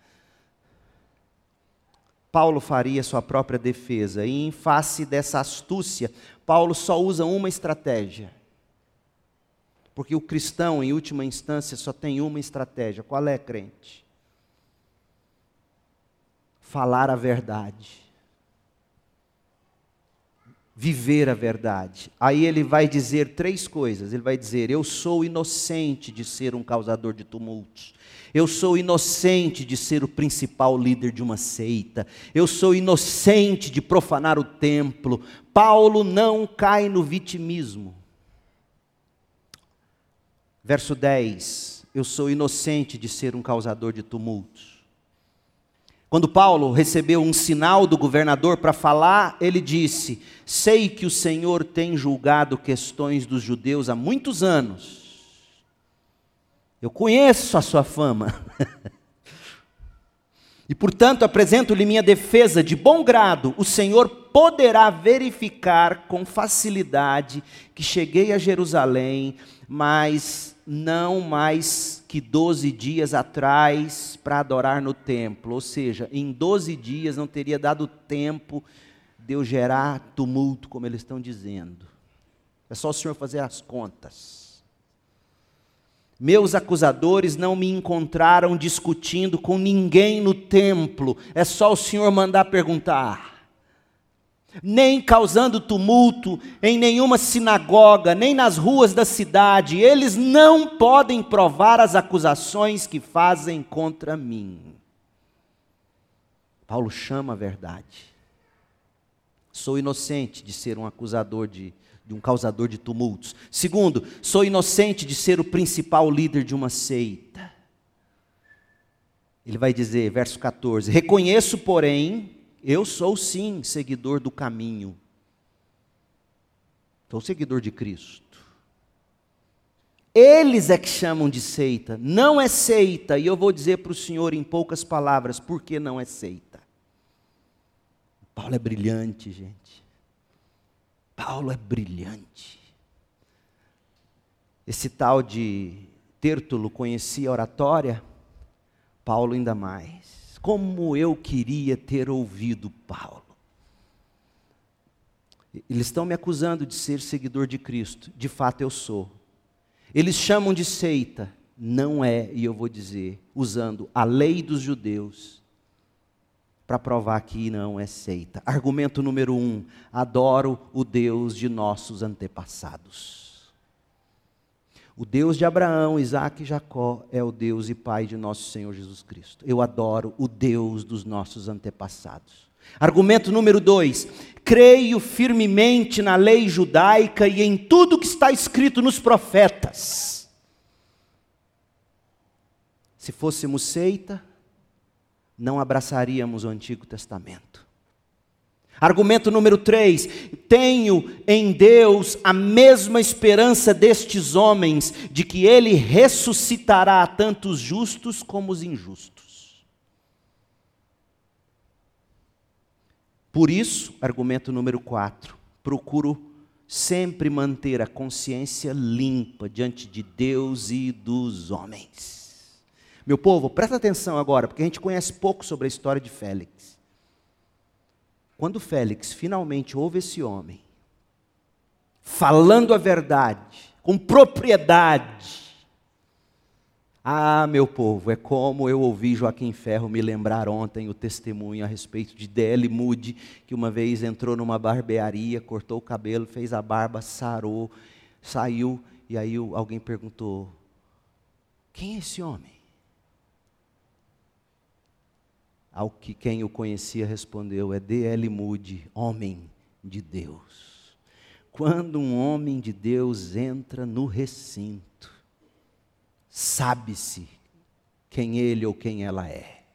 Paulo faria sua própria defesa, e em face dessa astúcia, Paulo só usa uma estratégia. Porque o cristão, em última instância, só tem uma estratégia. Qual é, crente? Falar a verdade. Viver a verdade. Aí ele vai dizer três coisas. Ele vai dizer: eu sou inocente de ser um causador de tumultos. Eu sou inocente de ser o principal líder de uma seita. Eu sou inocente de profanar o templo. Paulo não cai no vitimismo. Verso dez. Eu sou inocente de ser um causador de tumultos. Quando Paulo recebeu um sinal do governador para falar, ele disse: sei que o Senhor tem julgado questões dos judeus há muitos anos. Eu conheço a sua fama. E portanto apresento-lhe minha defesa de bom grado. O Senhor poderá verificar com facilidade que cheguei a Jerusalém, mas não mais que doze dias atrás para adorar no templo. Ou seja, em doze dias não teria dado tempo de eu gerar tumulto, como eles estão dizendo. É só o Senhor fazer as contas. Meus acusadores não me encontraram discutindo com ninguém no templo. É só o Senhor mandar perguntar. Nem causando tumulto em nenhuma sinagoga, nem nas ruas da cidade. Eles não podem provar as acusações que fazem contra mim. Paulo chama a verdade. Sou inocente de ser um acusador de, de um causador de tumultos. Segundo, sou inocente de ser o principal líder de uma seita. Ele vai dizer, verso catorze, reconheço, porém, eu sou sim seguidor do caminho. Sou seguidor de Cristo. Eles é que chamam de seita. Não é seita. E eu vou dizer para o senhor em poucas palavras, por que não é seita. Paulo é brilhante, gente. Paulo é brilhante. Esse tal de Tértulo conhecia a oratória, Paulo ainda mais. Como eu queria ter ouvido Paulo. Eles estão me acusando de ser seguidor de Cristo. De fato eu sou. Eles chamam de seita. Não é, e eu vou dizer, usando a lei dos judeus, para provar que não é seita. Argumento número um, adoro o Deus de nossos antepassados. O Deus de Abraão, Isaque e Jacó é o Deus e Pai de nosso Senhor Jesus Cristo. Eu adoro o Deus dos nossos antepassados. Argumento número dois, creio firmemente na lei judaica e em tudo que está escrito nos profetas. Se fôssemos seita, não abraçaríamos o Antigo Testamento. Argumento número três, tenho em Deus a mesma esperança destes homens, de que Ele ressuscitará tanto os justos como os injustos. Por isso, argumento número quatro, procuro sempre manter a consciência limpa diante de Deus e dos homens. Meu povo, presta atenção agora, porque a gente conhece pouco sobre a história de Félix. Quando Félix finalmente ouve esse homem, falando a verdade, com propriedade, ah, meu povo, é como eu ouvi Joaquim Ferro me lembrar ontem o testemunho a respeito de D L Moody, que uma vez entrou numa barbearia, cortou o cabelo, fez a barba, sarou, saiu, e aí alguém perguntou, quem é esse homem? Ao que quem o conhecia respondeu, é D L Moody, homem de Deus. Quando um homem de Deus entra no recinto, sabe-se quem ele ou quem ela é.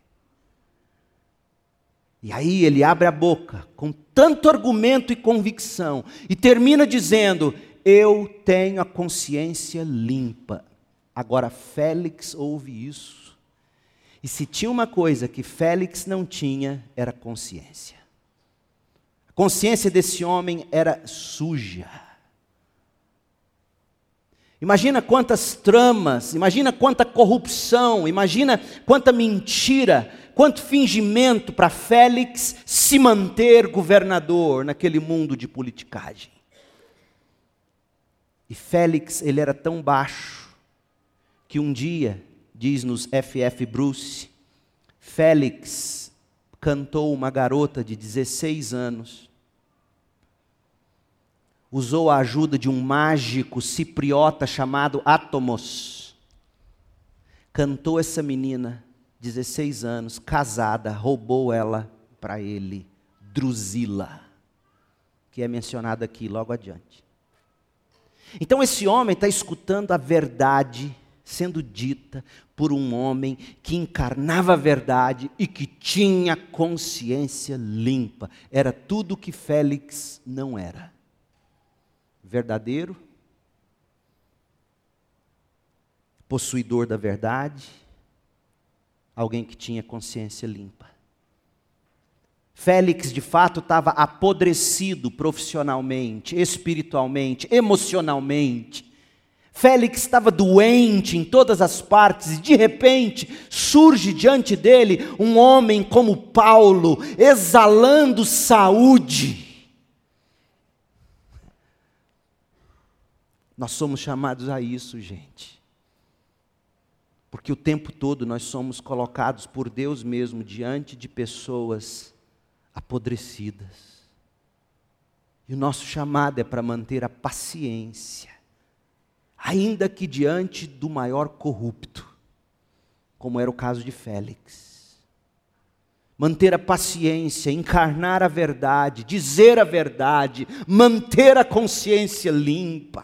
E aí ele abre a boca com tanto argumento e convicção, e termina dizendo, eu tenho a consciência limpa. Agora Félix ouve isso. E se tinha uma coisa que Félix não tinha, era consciência. A consciência desse homem era suja. Imagina quantas tramas, imagina quanta corrupção, imagina quanta mentira, quanto fingimento para Félix se manter governador naquele mundo de politicagem. E Félix, ele era tão baixo, que um dia, diz-nos F F Bruce, Félix cantou uma garota de dezesseis anos, usou a ajuda de um mágico cipriota chamado Átomos, cantou essa menina, dezesseis anos, casada, roubou ela para ele, Drusila, que é mencionada aqui logo adiante. Então esse homem está escutando a verdade sendo dita por um homem que encarnava a verdade e que tinha consciência limpa. Era tudo que Félix não era. Verdadeiro, possuidor da verdade, alguém que tinha consciência limpa. Félix, de fato, estava apodrecido profissionalmente, espiritualmente, emocionalmente. Félix estava doente em todas as partes e de repente surge diante dele um homem como Paulo, exalando saúde. Nós somos chamados a isso, gente. Porque o tempo todo nós somos colocados por Deus mesmo diante de pessoas apodrecidas. E o nosso chamado é para manter a paciência, ainda que diante do maior corrupto, como era o caso de Félix. Manter a paciência, encarnar a verdade, dizer a verdade, manter a consciência limpa.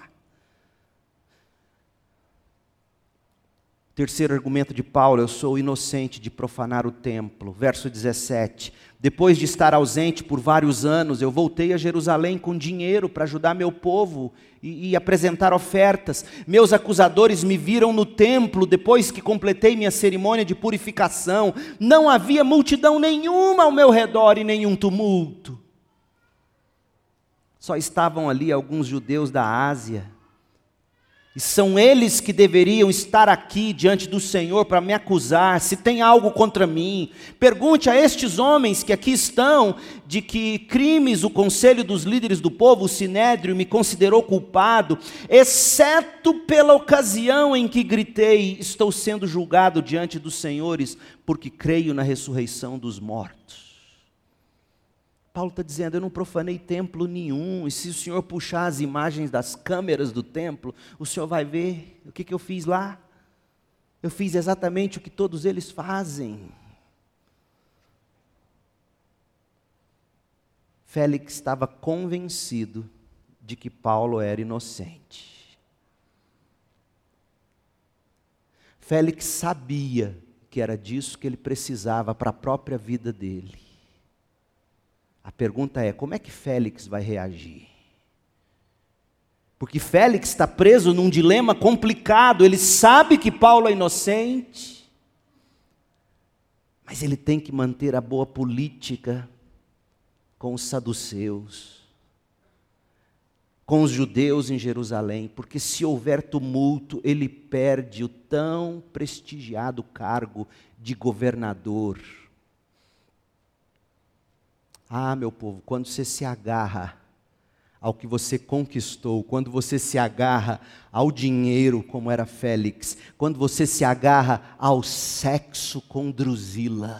Terceiro argumento de Paulo: eu sou inocente de profanar o templo. Verso dezessete. Depois de estar ausente por vários anos, eu voltei a Jerusalém com dinheiro para ajudar meu povo e, e apresentar ofertas. Meus acusadores me viram no templo depois que completei minha cerimônia de purificação. Não havia multidão nenhuma ao meu redor e nenhum tumulto. Só estavam ali alguns judeus da Ásia. E são eles que deveriam estar aqui diante do Senhor para me acusar, se tem algo contra mim. Pergunte a estes homens que aqui estão, de que crimes o conselho dos líderes do povo, o Sinédrio, me considerou culpado, exceto pela ocasião em que gritei: estou sendo julgado diante dos senhores, porque creio na ressurreição dos mortos. Paulo está dizendo: eu não profanei templo nenhum, e se o senhor puxar as imagens das câmeras do templo, o senhor vai ver o que, que eu fiz lá. Eu fiz exatamente o que todos eles fazem. Félix estava convencido de que Paulo era inocente. Félix sabia que era disso que ele precisava para a própria vida dele. A pergunta é: como é que Félix vai reagir? Porque Félix está preso num dilema complicado. Ele sabe que Paulo é inocente, mas ele tem que manter a boa política com os saduceus, com os judeus em Jerusalém, porque se houver tumulto, ele perde o tão prestigiado cargo de governador. Ah, meu povo, quando você se agarra ao que você conquistou, quando você se agarra ao dinheiro, como era Félix, quando você se agarra ao sexo com Drusila,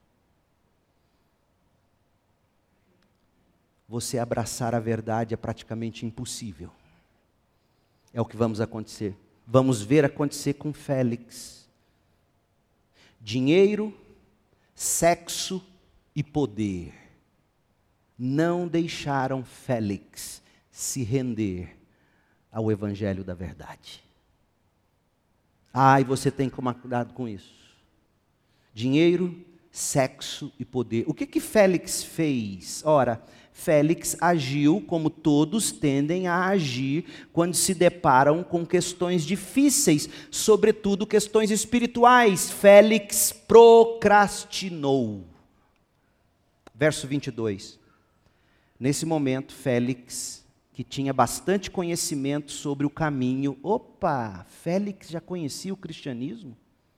você abraçar a verdade é praticamente impossível. É o que vamos acontecer. Vamos ver acontecer com Félix. Dinheiro, sexo e poder não deixaram Félix se render ao evangelho da verdade. Ah, e você tem que tomar cuidado com isso. Dinheiro, sexo e poder. O que que Félix fez? Ora, Félix agiu como todos tendem a agir quando se deparam com questões difíceis, sobretudo questões espirituais. Félix procrastinou. Verso vinte e dois. Nesse momento, Félix, que tinha bastante conhecimento sobre o caminho... Opa, Félix já conhecia o cristianismo?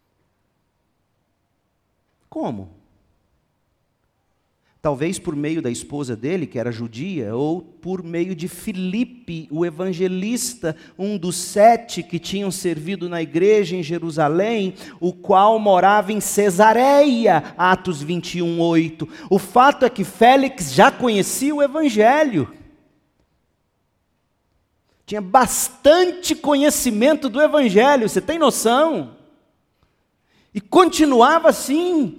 Como? Talvez por meio da esposa dele, que era judia, ou por meio de Filipe, o evangelista, um dos sete que tinham servido na igreja em Jerusalém, o qual morava em Cesareia, Atos vinte e um, oito. O fato é que Félix já conhecia o evangelho. Tinha bastante conhecimento do evangelho, você tem noção? E continuava assim.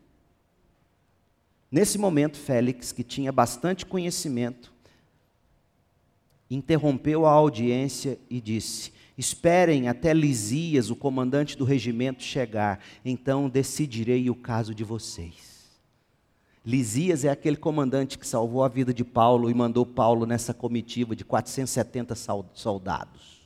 Nesse momento, Félix, que tinha bastante conhecimento, interrompeu a audiência e disse: esperem até Lisias, o comandante do regimento, chegar, então decidirei o caso de vocês. Lisias é aquele comandante que salvou a vida de Paulo e mandou Paulo nessa comitiva de quatrocentos e setenta soldados.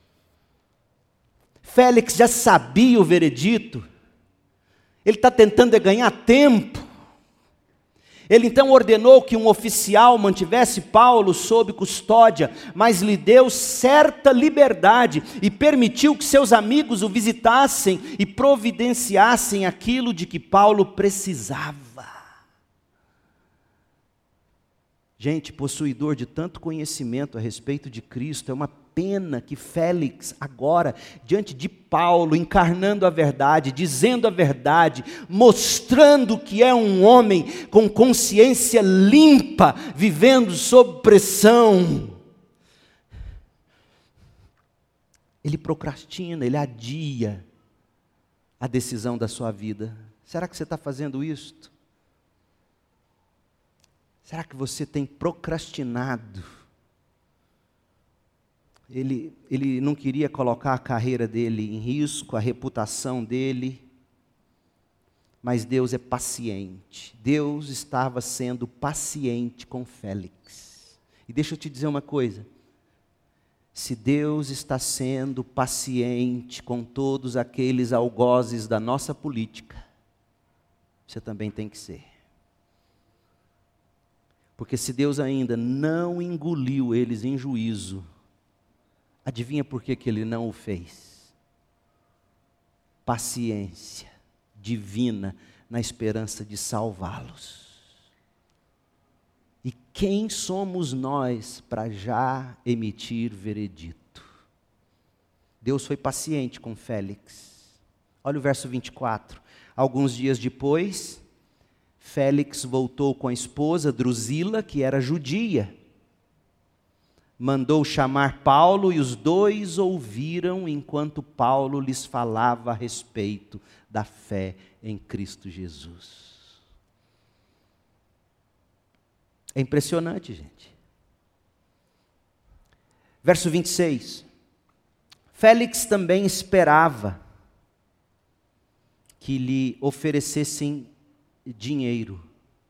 Félix já sabia o veredito, ele está tentando ganhar tempo. Ele então ordenou que um oficial mantivesse Paulo sob custódia, mas lhe deu certa liberdade e permitiu que seus amigos o visitassem e providenciassem aquilo de que Paulo precisava. Gente, possuidor de tanto conhecimento a respeito de Cristo, é uma pena que Félix, agora, diante de Paulo, encarnando a verdade, dizendo a verdade, mostrando que é um homem com consciência limpa, vivendo sob pressão, ele procrastina, ele adia a decisão da sua vida. Será que você está fazendo isto? Será que você tem procrastinado? Ele, ele não queria colocar a carreira dele em risco, a reputação dele, mas Deus é paciente. Deus estava sendo paciente com Félix. E deixa eu te dizer uma coisa, se Deus está sendo paciente com todos aqueles algozes da nossa política, você também tem que ser. Porque se Deus ainda não engoliu eles em juízo, adivinha por que que Ele não o fez? Paciência divina na esperança de salvá-los. E quem somos nós para já emitir veredito? Deus foi paciente com Félix. Olha o verso vinte e quatro. Alguns dias depois, Félix voltou com a esposa Drusila, que era judia. Mandou chamar Paulo e os dois ouviram enquanto Paulo lhes falava a respeito da fé em Cristo Jesus. É impressionante, gente. Verso vinte e seis. Félix também esperava que lhe oferecessem dinheiro.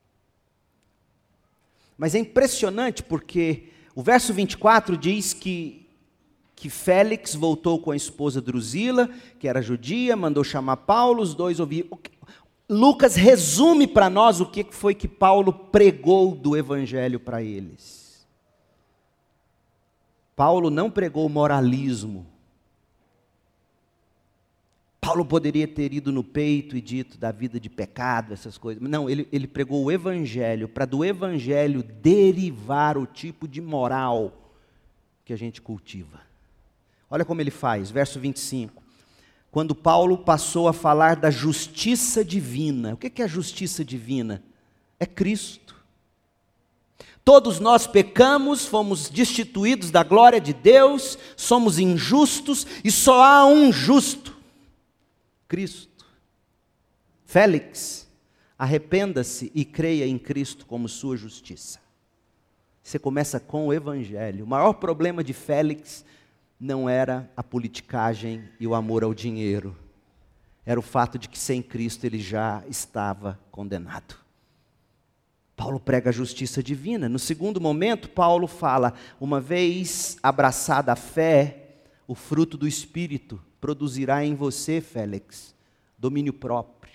Mas é impressionante porque o verso vinte e quatro diz que, que Félix voltou com a esposa Drusila, que era judia, mandou chamar Paulo, os dois ouviram. Lucas resume para nós o que foi que Paulo pregou do evangelho para eles. Paulo não pregou moralismo. Paulo poderia ter ido no peito e dito da vida de pecado, essas coisas. Não, ele, ele pregou o evangelho, para do evangelho derivar o tipo de moral que a gente cultiva. Olha como ele faz, verso vinte e cinco. Quando Paulo passou a falar da justiça divina. O que é a justiça divina? É Cristo. Todos nós pecamos, fomos destituídos da glória de Deus, somos injustos e só há um justo. Cristo. Félix, arrependa-se e creia em Cristo como sua justiça. Você começa com o evangelho. O maior problema de Félix não era a politicagem e o amor ao dinheiro. Era o fato de que sem Cristo ele já estava condenado. Paulo prega a justiça divina. No segundo momento, Paulo fala, uma vez abraçada a fé, o fruto do Espírito produzirá em você, Félix, domínio próprio.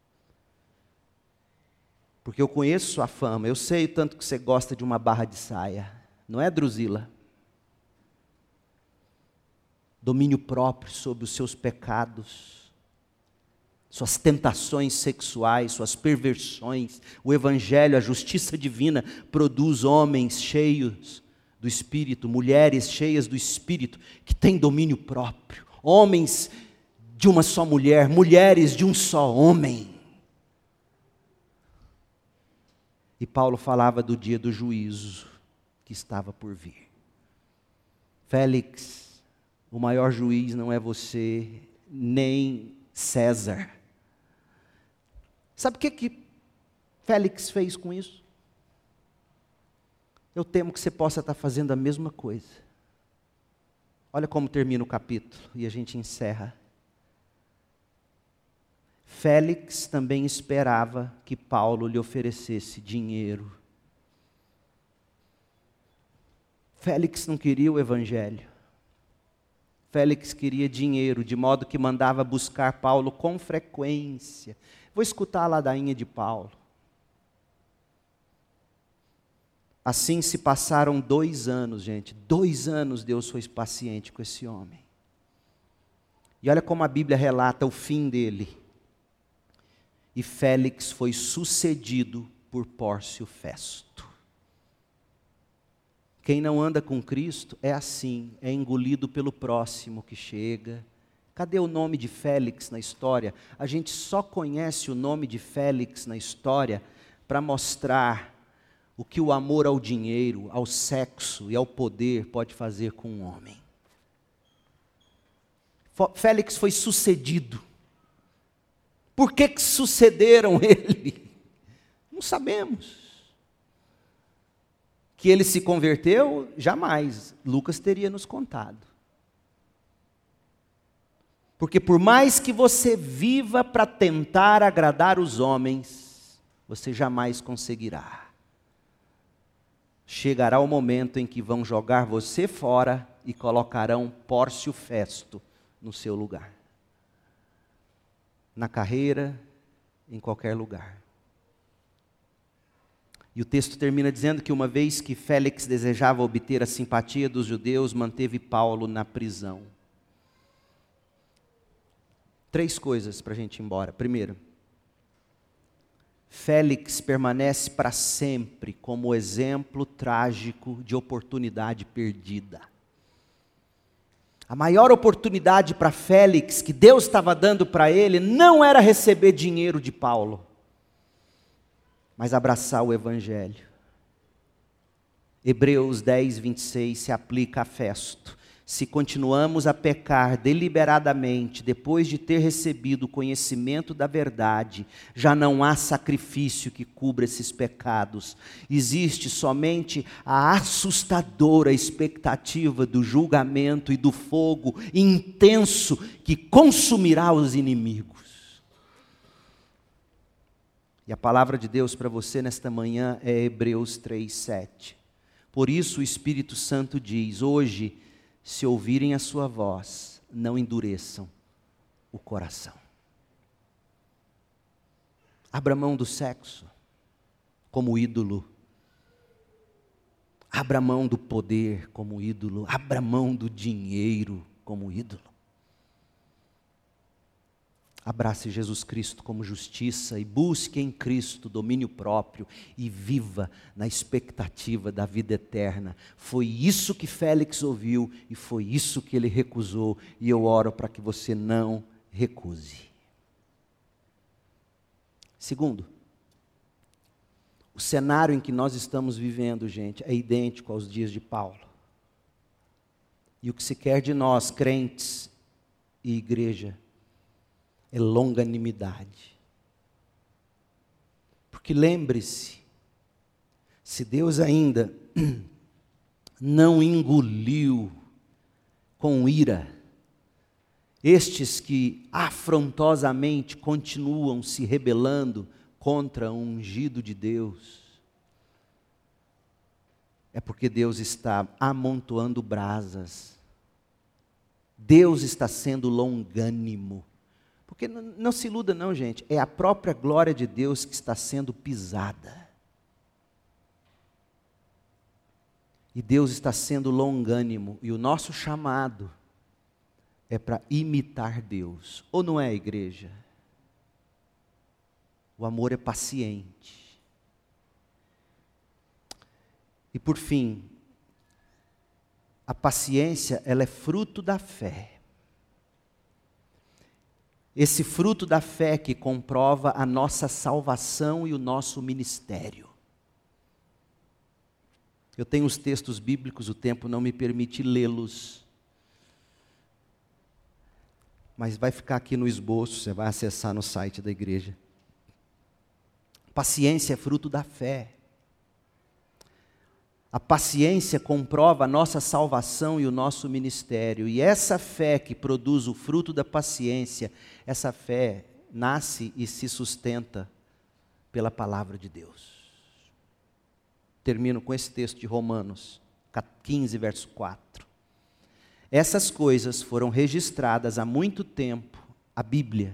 Porque eu conheço sua fama, eu sei o tanto que você gosta de uma barra de saia. Não é, Drusila? Domínio próprio sobre os seus pecados, suas tentações sexuais, suas perversões. O evangelho, a justiça divina produz homens cheios do Espírito, mulheres cheias do Espírito, que têm domínio próprio. Homens de uma só mulher, mulheres de um só homem. E Paulo falava do dia do juízo que estava por vir. Félix, o maior juiz não é você, nem César. Sabe o que, que Félix fez com isso? Eu temo que você possa estar fazendo a mesma coisa. Olha como termina o capítulo e a gente encerra. Félix também esperava que Paulo lhe oferecesse dinheiro. Félix não queria o evangelho. Félix queria dinheiro, de modo que mandava buscar Paulo com frequência. Vou escutar a ladainha de Paulo. Assim se passaram dois anos, gente. Dois anos Deus foi paciente com esse homem. E olha como a Bíblia relata o fim dele. E Félix foi sucedido por Pórcio Festo. Quem não anda com Cristo é assim, é engolido pelo próximo que chega. Cadê o nome de Félix na história? A gente só conhece o nome de Félix na história para mostrar o que o amor ao dinheiro, ao sexo e ao poder pode fazer com um homem. Félix foi sucedido. Por que que sucederam ele? Não sabemos. Que ele se converteu? Jamais. Lucas teria nos contado. Porque por mais que você viva para tentar agradar os homens, você jamais conseguirá. Chegará o momento em que vão jogar você fora e colocarão Pórcio Festo no seu lugar. Na carreira, em qualquer lugar. E o texto termina dizendo que uma vez que Félix desejava obter a simpatia dos judeus, manteve Paulo na prisão. Três coisas para a gente ir embora. Primeiro, Félix permanece para sempre como exemplo trágico de oportunidade perdida. A maior oportunidade para Félix, que Deus estava dando para ele, não era receber dinheiro de Paulo, mas abraçar o Evangelho. Hebreus dez, vinte e seis se aplica a Festo. Se continuamos a pecar deliberadamente, depois de ter recebido o conhecimento da verdade, já não há sacrifício que cubra esses pecados. Existe somente a assustadora expectativa do julgamento e do fogo intenso que consumirá os inimigos. E a palavra de Deus para você nesta manhã é Hebreus três, sete. Por isso o Espírito Santo diz, hoje, se ouvirem a sua voz, não endureçam o coração. Abra mão do sexo como ídolo. Abra mão do poder como ídolo. Abra mão do dinheiro como ídolo. Abrace Jesus Cristo como justiça e busque em Cristo domínio próprio e viva na expectativa da vida eterna. Foi isso que Félix ouviu e foi isso que ele recusou, e eu oro para que você não recuse. Segundo, o cenário em que nós estamos vivendo, gente, é idêntico aos dias de Paulo. E o que se quer de nós, crentes e igreja, é longanimidade. Porque lembre-se, se Deus ainda não engoliu com ira estes que afrontosamente continuam se rebelando contra o ungido de Deus, é porque Deus está amontoando brasas. Deus está sendo longânimo. Porque não, não se iluda não, gente, é a própria glória de Deus que está sendo pisada. E Deus está sendo longânimo, e o nosso chamado é para imitar Deus. Ou não é, igreja? O amor é paciente. E por fim, a paciência, ela é fruto da fé. Esse fruto da fé que comprova a nossa salvação e o nosso ministério. Eu tenho os textos bíblicos, o tempo não me permite lê-los. Mas vai ficar aqui no esboço, você vai acessar no site da igreja. Paciência é fruto da fé. A paciência comprova a nossa salvação e o nosso ministério. E essa fé que produz o fruto da paciência, essa fé nasce e se sustenta pela palavra de Deus. Termino com esse texto de Romanos quinze, verso quatro. Essas coisas foram registradas há muito tempo, a Bíblia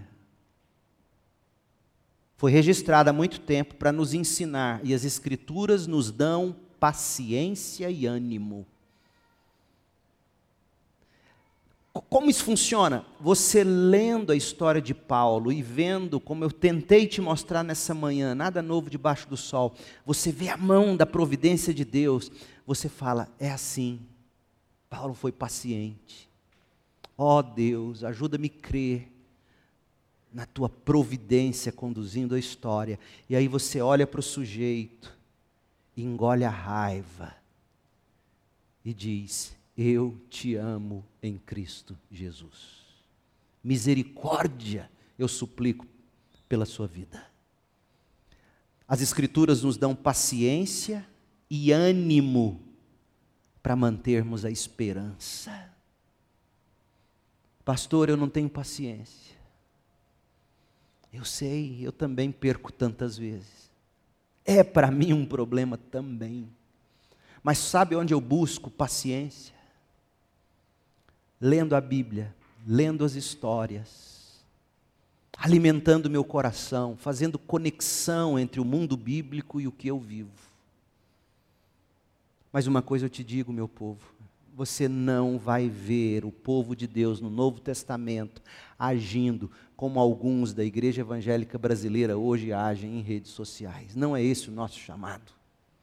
foi registrada há muito tempo para nos ensinar, e as Escrituras nos dão paciência e ânimo. Como isso funciona? Você lendo a história de Paulo e vendo, como eu tentei te mostrar nessa manhã, nada novo debaixo do sol, você vê a mão da providência de Deus, você fala, é assim, Paulo foi paciente. Ó Deus, ajuda-me a crer na tua providência conduzindo a história. E aí você olha para o sujeito, engole a raiva e diz, eu te amo em Cristo Jesus. Misericórdia eu suplico pela sua vida. As Escrituras nos dão paciência e ânimo para mantermos a esperança. Pastor, eu não tenho paciência. Eu sei, eu também perco tantas vezes. É para mim um problema também. Mas sabe onde eu busco paciência? Lendo a Bíblia, lendo as histórias, alimentando meu coração, fazendo conexão entre o mundo bíblico e o que eu vivo. Mas uma coisa eu te digo, meu povo, você não vai ver o povo de Deus no Novo Testamento agindo como alguns da igreja evangélica brasileira hoje agem em redes sociais. Não é esse o nosso chamado.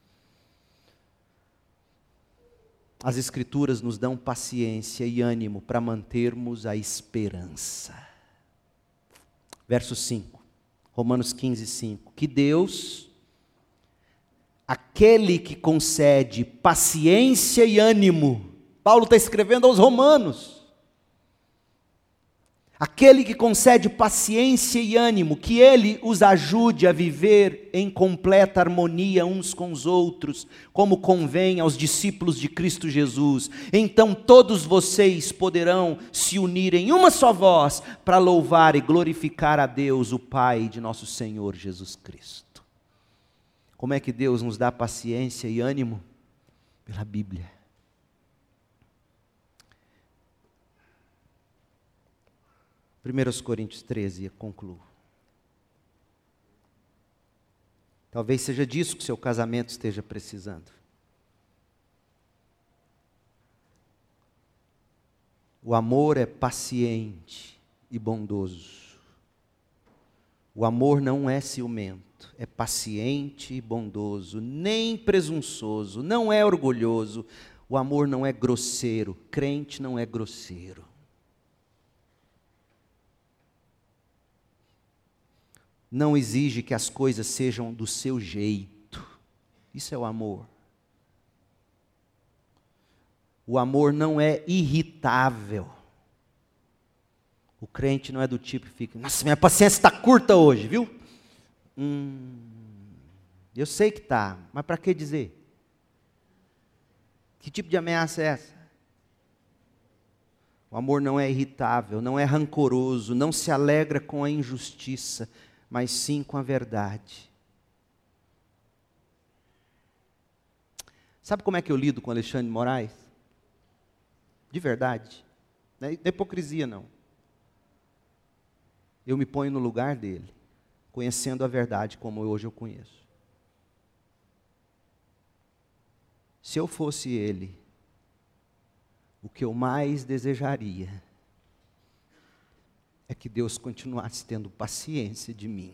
As Escrituras nos dão paciência e ânimo para mantermos a esperança. Verso cinco, Romanos quinze, cinco. Que Deus, aquele que concede paciência e ânimo, Paulo está escrevendo aos romanos, aquele que concede paciência e ânimo, que Ele os ajude a viver em completa harmonia uns com os outros, como convém aos discípulos de Cristo Jesus. Então todos vocês poderão se unir em uma só voz, para louvar e glorificar a Deus, o Pai de nosso Senhor Jesus Cristo. Como é que Deus nos dá paciência e ânimo? Pela Bíblia. primeira Coríntios treze, eu concluo. Talvez seja disso que seu casamento esteja precisando. O amor é paciente e bondoso. O amor não é ciumento, é paciente e bondoso, nem presunçoso, não é orgulhoso. O amor não é grosseiro, crente não é grosseiro. Não exige que as coisas sejam do seu jeito. Isso é o amor. O amor não é irritável. O crente não é do tipo que fica, nossa, minha paciência está curta hoje, viu? Hum, eu sei que está, mas para que dizer? Que tipo de ameaça é essa? O amor não é irritável, não é rancoroso, não se alegra com a injustiça, mas sim com a verdade. Sabe como é que eu lido com Alexandre de Moraes? De verdade. Não é hipocrisia, não. Eu me ponho no lugar dele, conhecendo a verdade como hoje eu conheço. Se eu fosse ele, o que eu mais desejaria é que Deus continuasse tendo paciência de mim.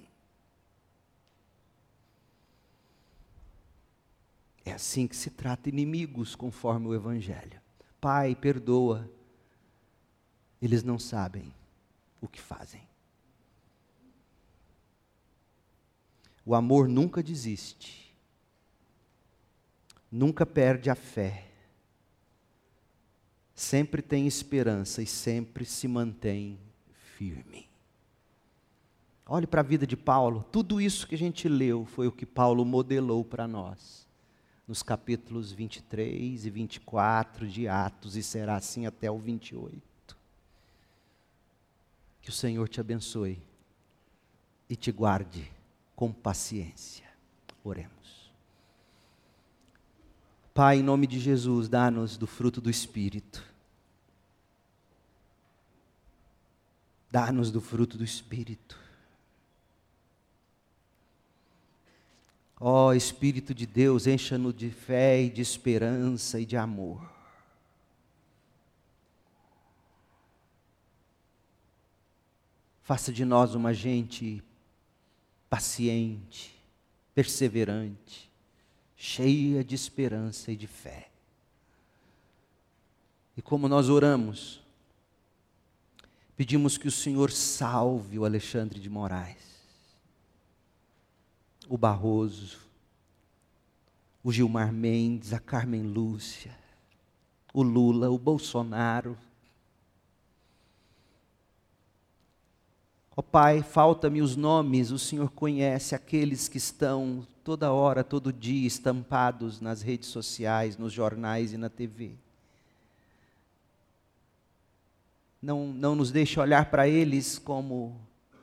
É assim que se trata inimigos, conforme o Evangelho. Pai, perdoa, eles não sabem o que fazem. O amor nunca desiste, nunca perde a fé, sempre tem esperança e sempre se mantém firme. Olhe para a vida de Paulo, tudo isso que a gente leu foi o que Paulo modelou para nós, nos capítulos vinte e três e vinte e quatro de Atos, e será assim até o vinte e oito. Que o Senhor te abençoe e te guarde com paciência. Oremos. Pai, em nome de Jesus, dá-nos do fruto do Espírito. Dá-nos do fruto do Espírito. Ó Espírito de Deus, encha-nos de fé e de esperança e de amor. Faça de nós uma gente paciente, perseverante, cheia de esperança e de fé. E como nós oramos, pedimos que o Senhor salve o Alexandre de Moraes, o Barroso, o Gilmar Mendes, a Carmen Lúcia, o Lula, o Bolsonaro. Ó Pai, falta-me os nomes, o Senhor conhece aqueles que estão toda hora, todo dia, estampados nas redes sociais, nos jornais e na T V. Não, não nos deixe olhar para eles como,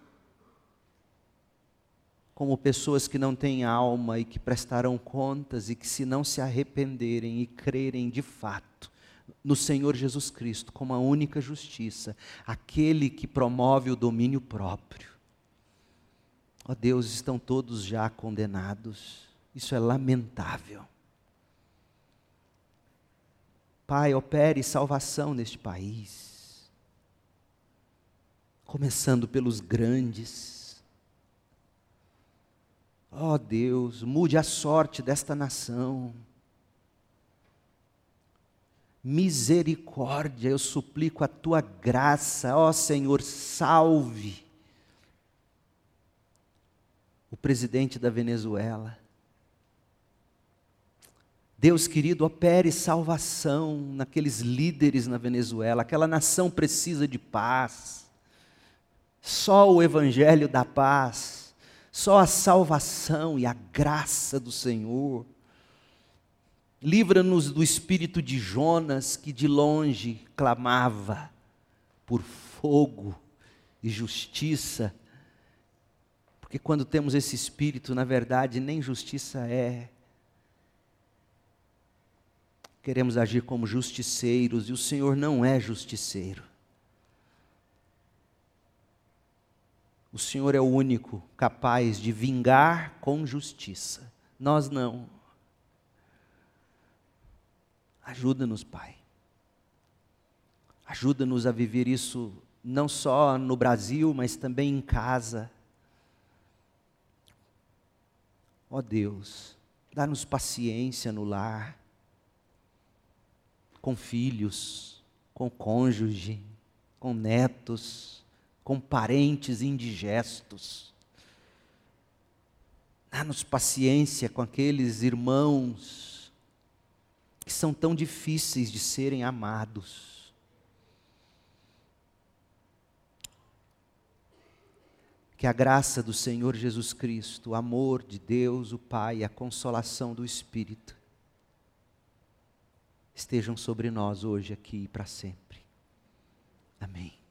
como pessoas que não têm alma e que prestarão contas e que, se não se arrependerem e crerem de fato no Senhor Jesus Cristo como a única justiça, aquele que promove o domínio próprio. Ó Deus, estão todos já condenados. Isso é lamentável. Pai, opere salvação neste país, começando pelos grandes. Ó Deus, mude a sorte desta nação. Misericórdia, eu suplico a tua graça, ó Senhor, salve o presidente da Venezuela. Deus querido, opere salvação naqueles líderes na Venezuela. Aquela nação precisa de paz. Só o evangelho dá paz, só a salvação e a graça do Senhor. Livra-nos do espírito de Jonas, que de longe clamava por fogo e justiça, porque quando temos esse espírito, na verdade, nem justiça é. Queremos agir como justiceiros, e o Senhor não é justiceiro. O Senhor é o único capaz de vingar com justiça. Nós não. Ajuda-nos, Pai. Ajuda-nos a viver isso não só no Brasil, mas também em casa. Ó Deus, dá-nos paciência no lar, com filhos, com cônjuge, com netos, com parentes indigestos. Dá-nos paciência com aqueles irmãos que são tão difíceis de serem amados. Que a graça do Senhor Jesus Cristo, o amor de Deus, o Pai, e a consolação do Espírito estejam sobre nós hoje, aqui e para sempre. Amém.